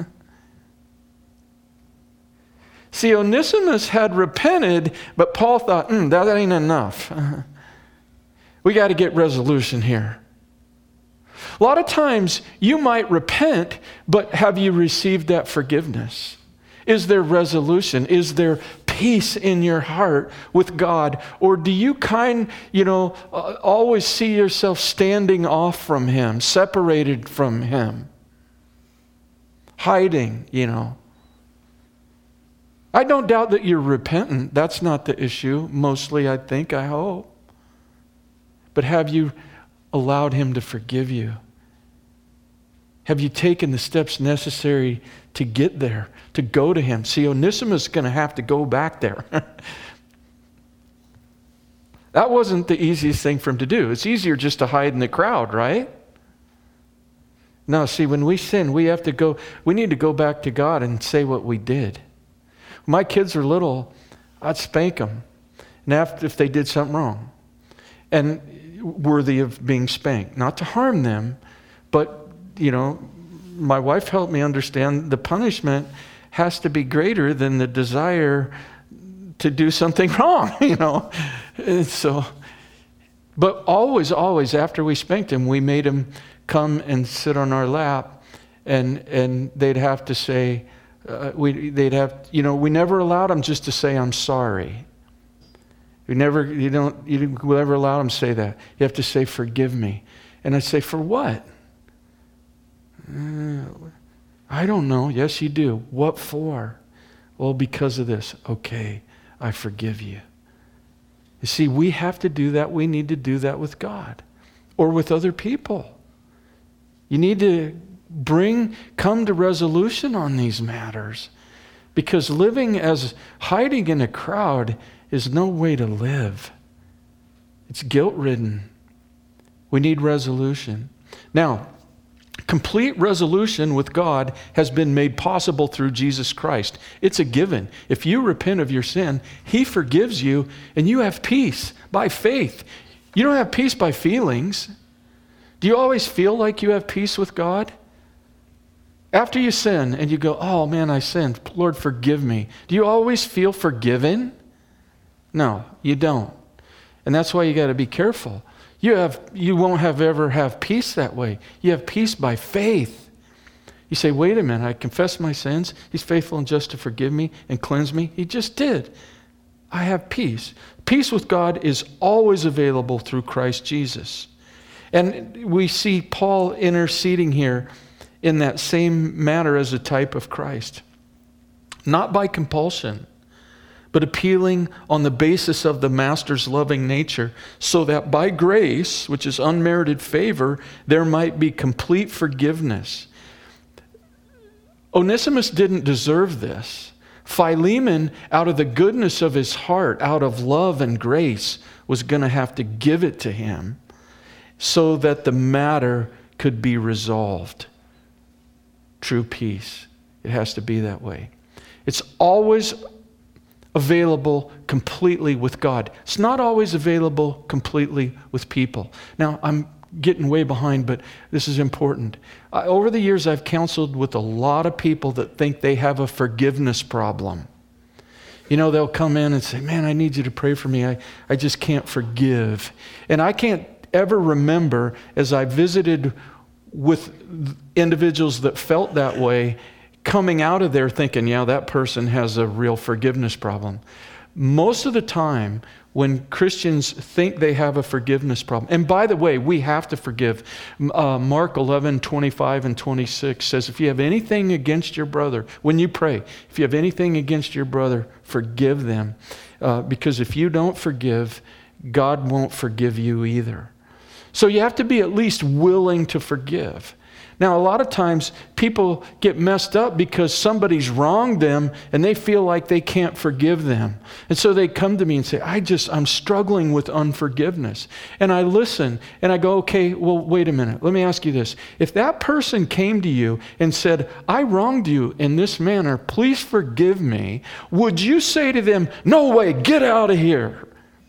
See, Onesimus had repented, but Paul thought, mm, that ain't enough. We got to get resolution here. A lot of times you might repent, but have you received that forgiveness? Is there resolution? Is there peace in your heart with God? Or do you kind, you know, uh, always see yourself standing off from Him, separated from Him, hiding, you know? I don't doubt that you're repentant. That's not the issue, mostly, I think, I hope. But have you allowed Him to forgive you? Have you taken the steps necessary to get there, to go to Him? See, Onesimus is going to have to go back there. That wasn't the easiest thing for him to do. It's easier just to hide in the crowd, right? No, see, when we sin, we have to go, we need to go back to God and say what we did. When my kids were little, I'd spank them. And after, if they did something wrong, and worthy of being spanked. Not to harm them, but you know, my wife helped me understand the punishment has to be greater than the desire to do something wrong, you know. And so, but always, always after we spanked him, we made him come and sit on our lap, and and they'd have to say, uh, we they'd have, you know, we never allowed them just to say, "I'm sorry." We never, you don't, you didn't ever allow them to say that. You have to say, "Forgive me," and I say, "For what?" Uh, I don't know. Yes, you do. What for? Well, because of this. Okay, I forgive you. You see, we have to do that. We need to do that with God or with other people. You need to bring, come to resolution on these matters, because living as hiding in a crowd is no way to live. It's guilt-ridden. We need resolution. Now, complete resolution with God has been made possible through Jesus Christ. It's a given. If you repent of your sin, He forgives you, and you have peace by faith. You don't have peace by feelings. Do you always feel like you have peace with God? After you sin and you go, "Oh man, I sinned. Lord, forgive me." Do you always feel forgiven? No, you don't. And that's why you got to be careful. You have, you won't have ever have peace that way. You have peace by faith. You say, "Wait a minute, I confess my sins. He's faithful and just to forgive me and cleanse me." He just did. I have peace. Peace with God is always available through Christ Jesus. And we see Paul interceding here in that same manner as a type of Christ. Not by compulsion, but appealing on the basis of the Master's loving nature, so that by grace, which is unmerited favor, there might be complete forgiveness. Onesimus didn't deserve this. Philemon, out of the goodness of his heart, out of love and grace, was going to have to give it to him so that the matter could be resolved. True peace. It has to be that way. It's always available completely with God. It's not always available completely with people. Now, I'm getting way behind, but this is important. I, over the years, I've counseled with a lot of people that think they have a forgiveness problem. You know, they'll come in and say, "Man, I need you to pray for me. I, I just can't forgive." And I can't ever remember, as I visited with individuals that felt that way, coming out of there thinking, "Yeah, that person has a real forgiveness problem." Most of the time, when Christians think they have a forgiveness problem, and by the way, we have to forgive. Uh, Mark eleven, twenty-five and twenty-six says, if you have anything against your brother, when you pray, if you have anything against your brother, forgive them. Uh, because if you don't forgive, God won't forgive you either. So you have to be at least willing to forgive. Now, a lot of times people get messed up because somebody's wronged them and they feel like they can't forgive them. And so they come to me and say, I just, I'm struggling with unforgiveness. And I listen and I go, okay, well, wait a minute. Let me ask you this. If that person came to you and said, I wronged you in this manner, please forgive me, would you say to them, no way, get out of here?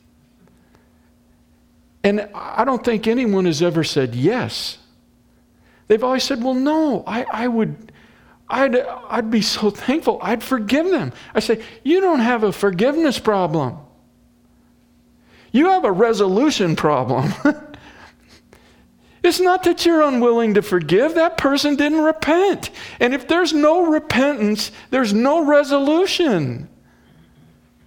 And I don't think anyone has ever said yes. They've always said, well, no, I, I would, I'd, I'd be so thankful. I'd forgive them. I say, you don't have a forgiveness problem. You have a resolution problem. It's not that you're unwilling to forgive. That person didn't repent. And if there's no repentance, there's no resolution.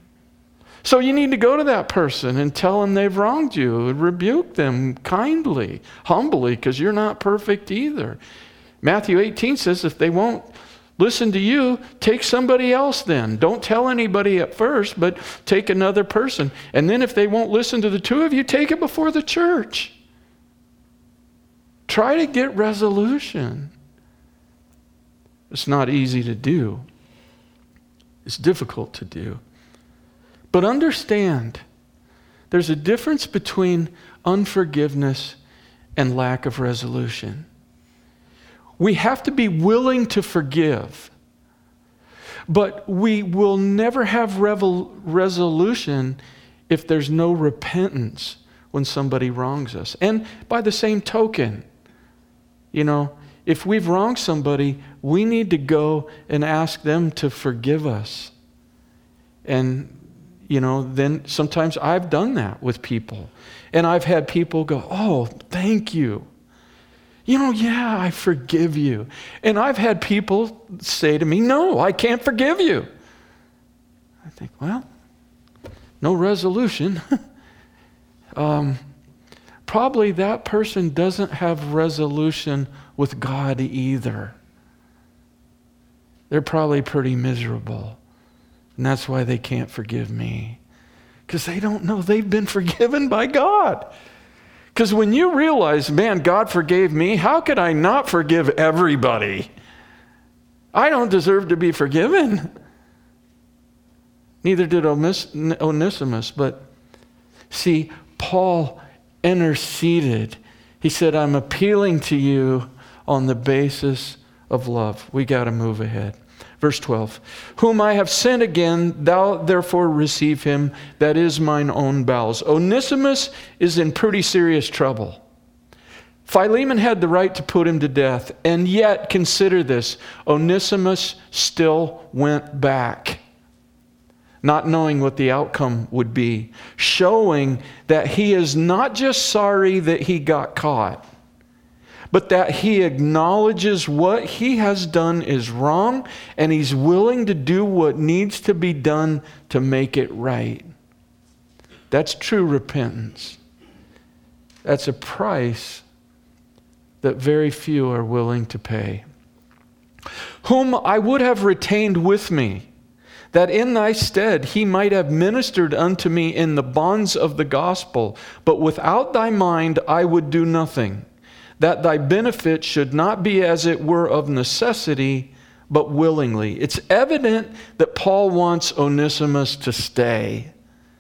So you need to go to that person and tell them they've wronged you and rebuke them kindly, humbly, because you're not perfect either. Matthew eighteen says if they won't listen to you, take somebody else then. Don't tell anybody at first, but take another person. And then if they won't listen to the two of you, take it before the church. Try to get resolution. It's not easy to do. It's difficult to do. But understand, there's a difference between unforgiveness and lack of resolution. We have to be willing to forgive, but we will never have revel- resolution if there's no repentance when somebody wrongs us. And by the same token, you know, if we've wronged somebody, we need to go and ask them to forgive us. And, you know, then sometimes I've done that with people. And I've had people go, oh, thank you. You know, yeah, I forgive you. And I've had people say to me, no, I can't forgive you. I think, well, no resolution. um, probably that person doesn't have resolution with God either. They're probably pretty miserable. And that's why they can't forgive me. Because they don't know they've been forgiven by God. Because when you realize, man, God forgave me, how could I not forgive everybody? I don't deserve to be forgiven. Neither did Onesimus. But see, Paul interceded. He said, I'm appealing to you on the basis of love. We got to move ahead. Verse twelve, whom I have sent again, thou therefore receive him, that is mine own bowels. Onesimus is in pretty serious trouble. Philemon had the right to put him to death, and yet, consider this, Onesimus still went back, not knowing what the outcome would be, showing that he is not just sorry that he got caught, but that he acknowledges what he has done is wrong, and he's willing to do what needs to be done to make it right. That's true repentance. That's a price that very few are willing to pay. Whom I would have retained with me, that in thy stead he might have ministered unto me in the bonds of the gospel, but without thy mind I would do nothing. That thy benefit should not be as it were of necessity, but willingly. It's evident that Paul wants Onesimus to stay.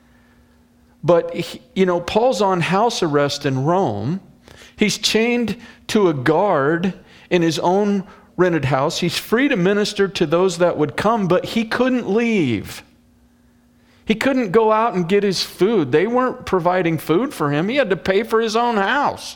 But, he, you know, Paul's on house arrest in Rome. He's chained to a guard in his own rented house. He's free to minister to those that would come, but he couldn't leave. He couldn't go out and get his food. They weren't providing food for him. He had to pay for his own house.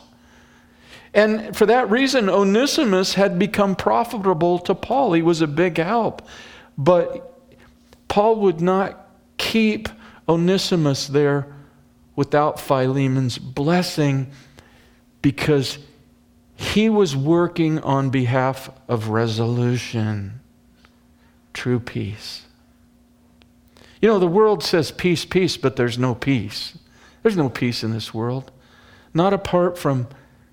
And for that reason, Onesimus had become profitable to Paul. He was a big help. But Paul would not keep Onesimus there without Philemon's blessing, because he was working on behalf of resolution, true peace. You know, the world says peace, peace, but there's no peace. There's no peace in this world. Not apart from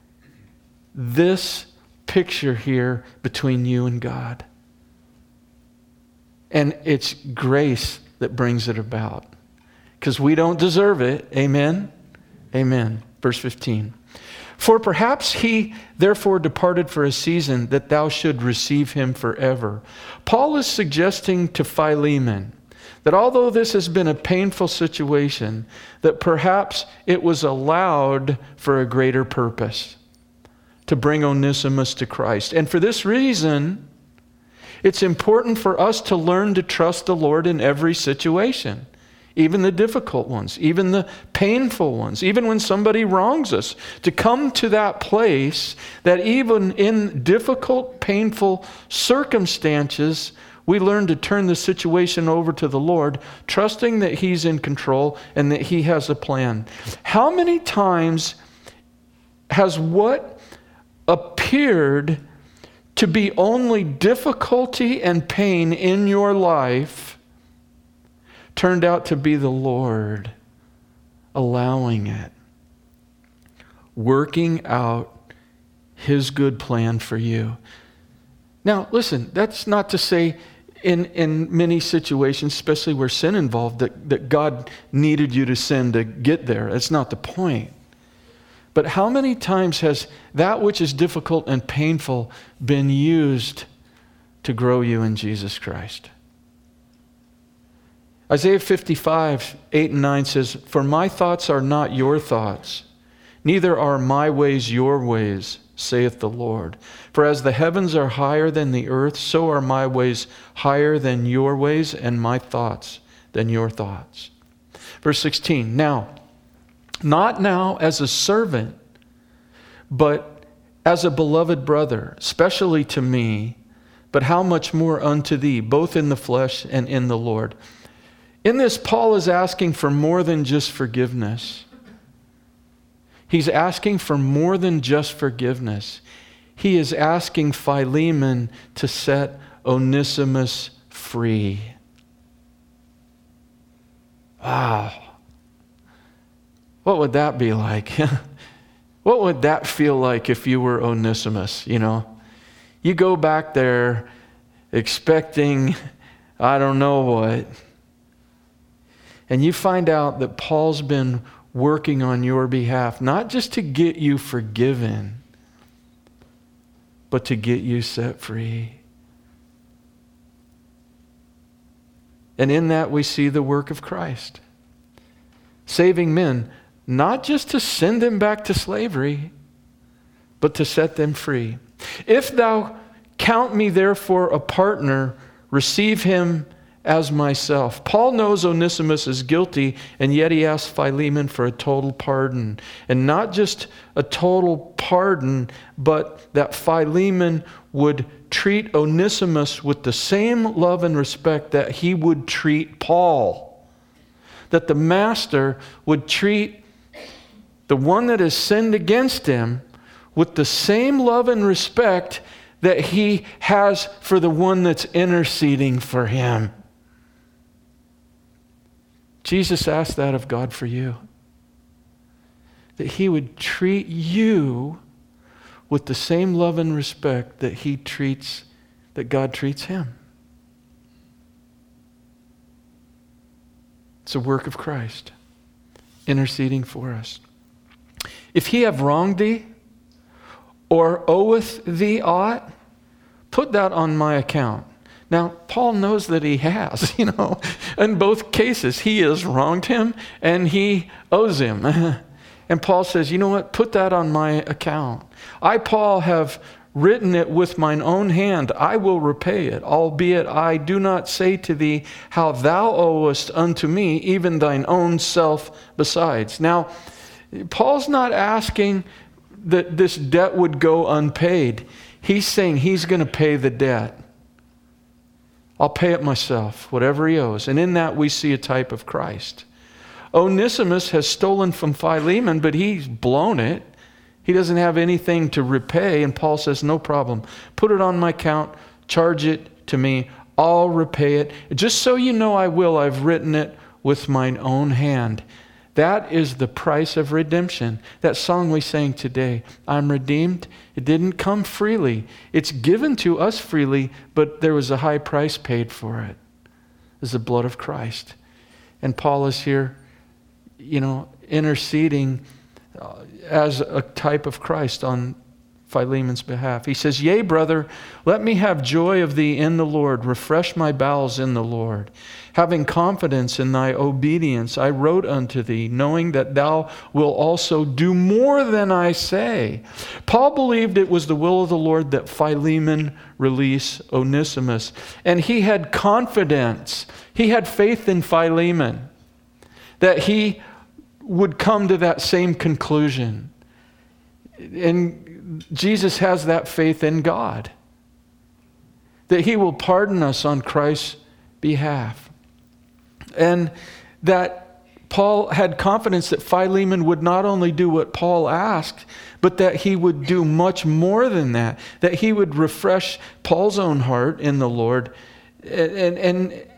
this picture here between you and God. And it's grace that brings it about. Because we don't deserve it. Amen? Amen. Verse fifteen. For perhaps he therefore departed for a season, that thou should receive him forever. Paul is suggesting to Philemon that although this has been a painful situation, that perhaps it was allowed for a greater purpose, to bring Onesimus to Christ. And for this reason, it's important for us to learn to trust the Lord in every situation, even the difficult ones, even the painful ones, even when somebody wrongs us, to come to that place that even in difficult, painful circumstances, we learn to turn the situation over to the Lord, trusting that He's in control and that He has a plan. How many times has what appeared to be only difficulty and pain in your life turned out to be the Lord allowing it, working out His good plan for you. Now, listen, that's not to say in, in many situations, especially where sin involved, that, that God needed you to sin to get there. That's not the point. But how many times has that which is difficult and painful been used to grow you in Jesus Christ? Isaiah fifty-five, eight and nine says, "For my thoughts are not your thoughts, neither are my ways your ways, saith the Lord. For as the heavens are higher than the earth, so are my ways higher than your ways, and my thoughts than your thoughts." Verse sixteen, "Now, not now as a servant, but as a beloved brother, especially to me, but how much more unto thee, both in the flesh and in the Lord." In this, Paul is asking for more than just forgiveness. He's asking for more than just forgiveness. He is asking Philemon to set Onesimus free. Wow. What would that be like? What would that feel like if you were Onesimus, you know? You go back there expecting, I don't know what, and you find out that Paul's been working on your behalf, not just to get you forgiven, but to get you set free. And in that we see the work of Christ, saving men, not just to send them back to slavery, but to set them free. "If thou count me therefore a partner, receive him as myself." Paul knows Onesimus is guilty, and yet he asks Philemon for a total pardon. And not just a total pardon, but that Philemon would treat Onesimus with the same love and respect that he would treat Paul. That the master would treat the one that has sinned against him with the same love and respect that he has for the one that's interceding for him. Jesus asked that of God for you. That He would treat you with the same love and respect that He treats, that God treats Him. It's a work of Christ, interceding for us. "If he have wronged thee, or oweth thee aught, put that on my account." Now, Paul knows that he has, you know. In both cases, he has wronged him and he owes him. And Paul says, you know what? Put that on my account. "I, Paul, have written it with mine own hand. I will repay it, albeit I do not say to thee how thou owest unto me, even thine own self besides." Now, Paul's not asking that this debt would go unpaid. He's saying he's going to pay the debt. I'll pay it myself, whatever he owes. And in that we see a type of Christ. Onesimus has stolen from Philemon, but he's blown it. He doesn't have anything to repay. And Paul says, no problem. Put it on my account. Charge it to me. I'll repay it. Just so you know I will, I've written it with mine own hand. That is the price of redemption. That song we sang today, I'm redeemed. It didn't come freely. It's given to us freely, but there was a high price paid for it. It's the blood of Christ. And Paul is here, you know, interceding uh, as a type of Christ on Philemon's behalf. He says, "Yea, brother, let me have joy of thee in the Lord. Refresh my bowels in the Lord. Having confidence in thy obedience, I wrote unto thee, knowing that thou wilt also do more than I say." Paul believed it was the will of the Lord that Philemon release Onesimus. And he had confidence. He had faith in Philemon that he would come to that same conclusion. And Jesus has that faith in God, that He will pardon us on Christ's behalf. And that Paul had confidence that Philemon would not only do what Paul asked, but that he would do much more than that, that he would refresh Paul's own heart in the Lord. And, and,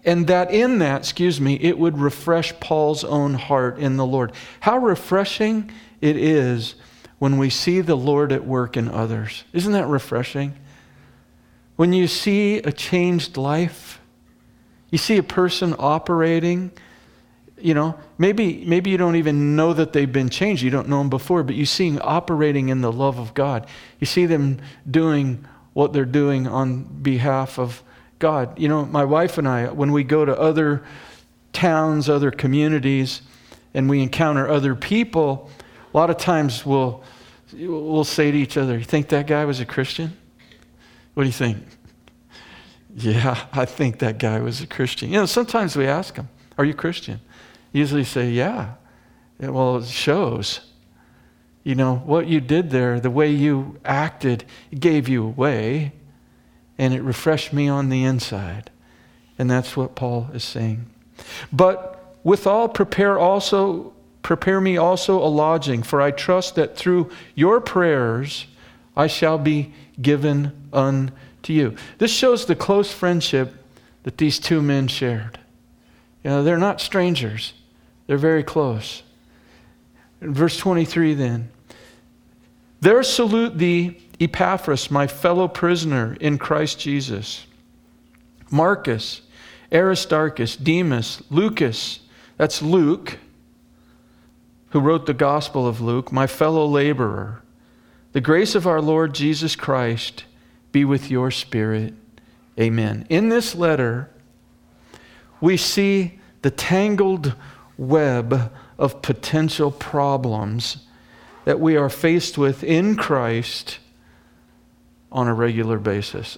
and that in that, excuse me, it would refresh Paul's own heart in the Lord. How refreshing it is when we see the Lord at work in others. Isn't that refreshing? When you see a changed life, you see a person operating, you know, maybe maybe you don't even know that they've been changed. You don't know them before, but you see them operating in the love of God. You see them doing what they're doing on behalf of God. You know, my wife and I, when we go to other towns, other communities, and we encounter other people, a lot of times we'll we'll say to each other, "You think that guy was a Christian? What do you think?" "Yeah, I think that guy was a Christian." You know, sometimes we ask them, "Are you Christian?" Usually say, "Yeah." Well, it shows. You know, what you did there, the way you acted, it gave you away, and it refreshed me on the inside. And that's what Paul is saying. "But withal prepare also prepare me also a lodging, for I trust that through your prayers I shall be given unto you." This shows the close friendship that these two men shared. You know, they're not strangers. They're very close. In verse twenty-three then, "There salute thee Epaphras, my fellow prisoner in Christ Jesus, Marcus, Aristarchus, Demas, Lucas," that's Luke, who wrote the Gospel of Luke, "my fellow laborer. The grace of our Lord Jesus Christ be with your spirit. Amen." In this letter, we see the tangled web of potential problems that we are faced with in Christ on a regular basis.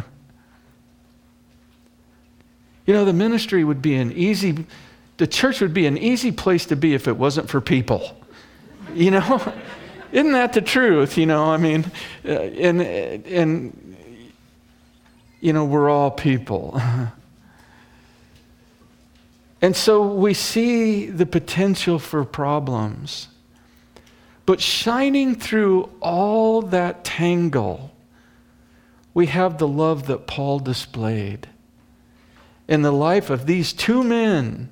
You know, the ministry would be an easy, the church would be an easy place to be if it wasn't for people. You know? Isn't that the truth? You know, I mean, uh, and, and, you know, we're all people. And so we see the potential for problems. But shining through all that tangle, we have the love that Paul displayed in the life of these two men.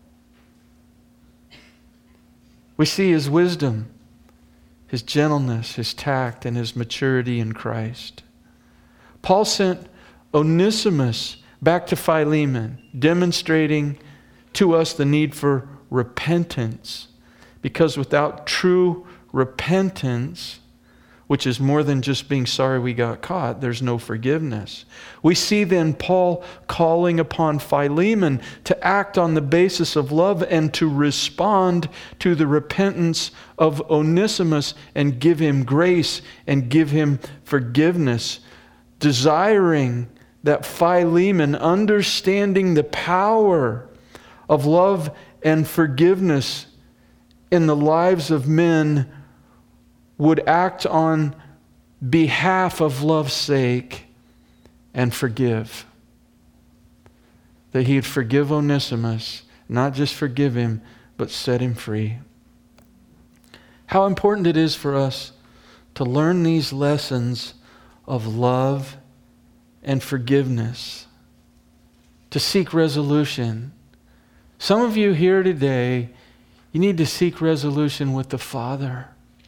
We see his wisdom, his gentleness, his tact, and his maturity in Christ. Paul sent Onesimus back to Philemon, demonstrating to us the need for repentance, because without true repentance, which is more than just being sorry we got caught, there's no forgiveness. We see then Paul calling upon Philemon to act on the basis of love and to respond to the repentance of Onesimus and give him grace and give him forgiveness, desiring that Philemon, understanding the power of love and forgiveness in the lives of men, would act on behalf of love's sake and forgive. That he'd forgive Onesimus, not just forgive him, but set him free. How important it is for us to learn these lessons of love and forgiveness, to seek resolution. Some of you here today, you need to seek resolution with the Father.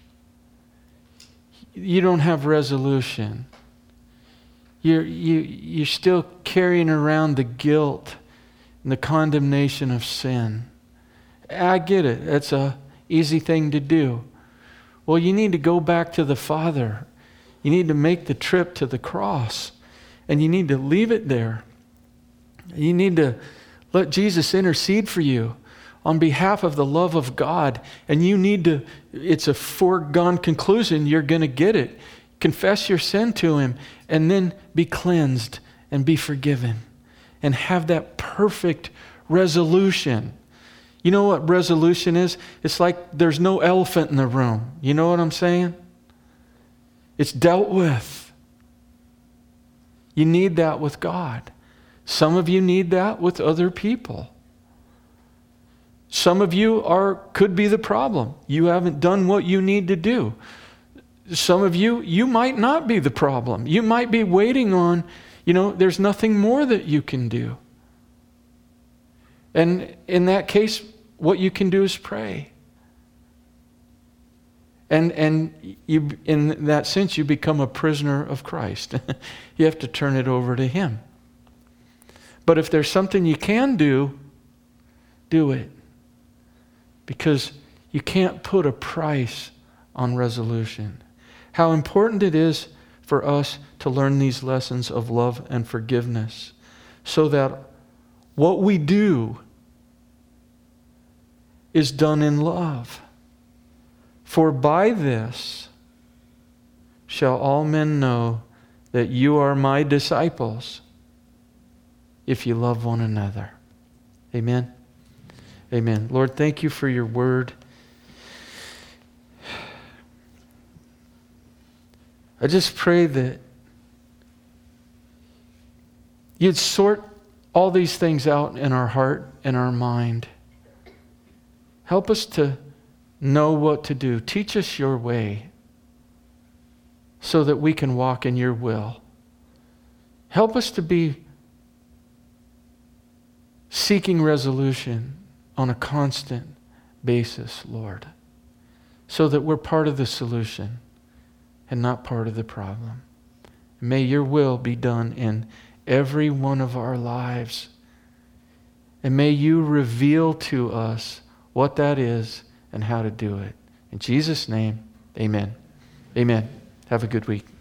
You don't have resolution. You're, you, you're still carrying around the guilt and the condemnation of sin. I get it. That's an easy thing to do. Well, you need to go back to the Father. You need to make the trip to the cross. And you need to leave it there. You need to let Jesus intercede for you on behalf of the love of God. And you need to, it's a foregone conclusion, you're going to get it. Confess your sin to Him and then be cleansed and be forgiven and have that perfect resolution. You know what resolution is? It's like there's no elephant in the room. You know what I'm saying? It's dealt with. You need that with God. Some of you need that with other people. Some of you are could be the problem. You haven't done what you need to do. Some of you, you might not be the problem. You might be waiting on, you know, there's nothing more that you can do. And in that case, what you can do is pray. And and you, in that sense, you become a prisoner of Christ. You have to turn it over to Him. But if there's something you can do, do it. Because you can't put a price on resolution. How important it is for us to learn these lessons of love and forgiveness, so that what we do is done in love. For by this shall all men know that you are my disciples, if you love one another. Amen. Amen. Lord, thank you for your word. I just pray that you'd sort all these things out in our heart and our mind. Help us to know what to do. Teach us your way so that we can walk in your will. Help us to be seeking resolution on a constant basis, Lord, so that we're part of the solution and not part of the problem. May your will be done in every one of our lives. And may you reveal to us what that is and how to do it. In Jesus' name, amen. Amen. Have a good week.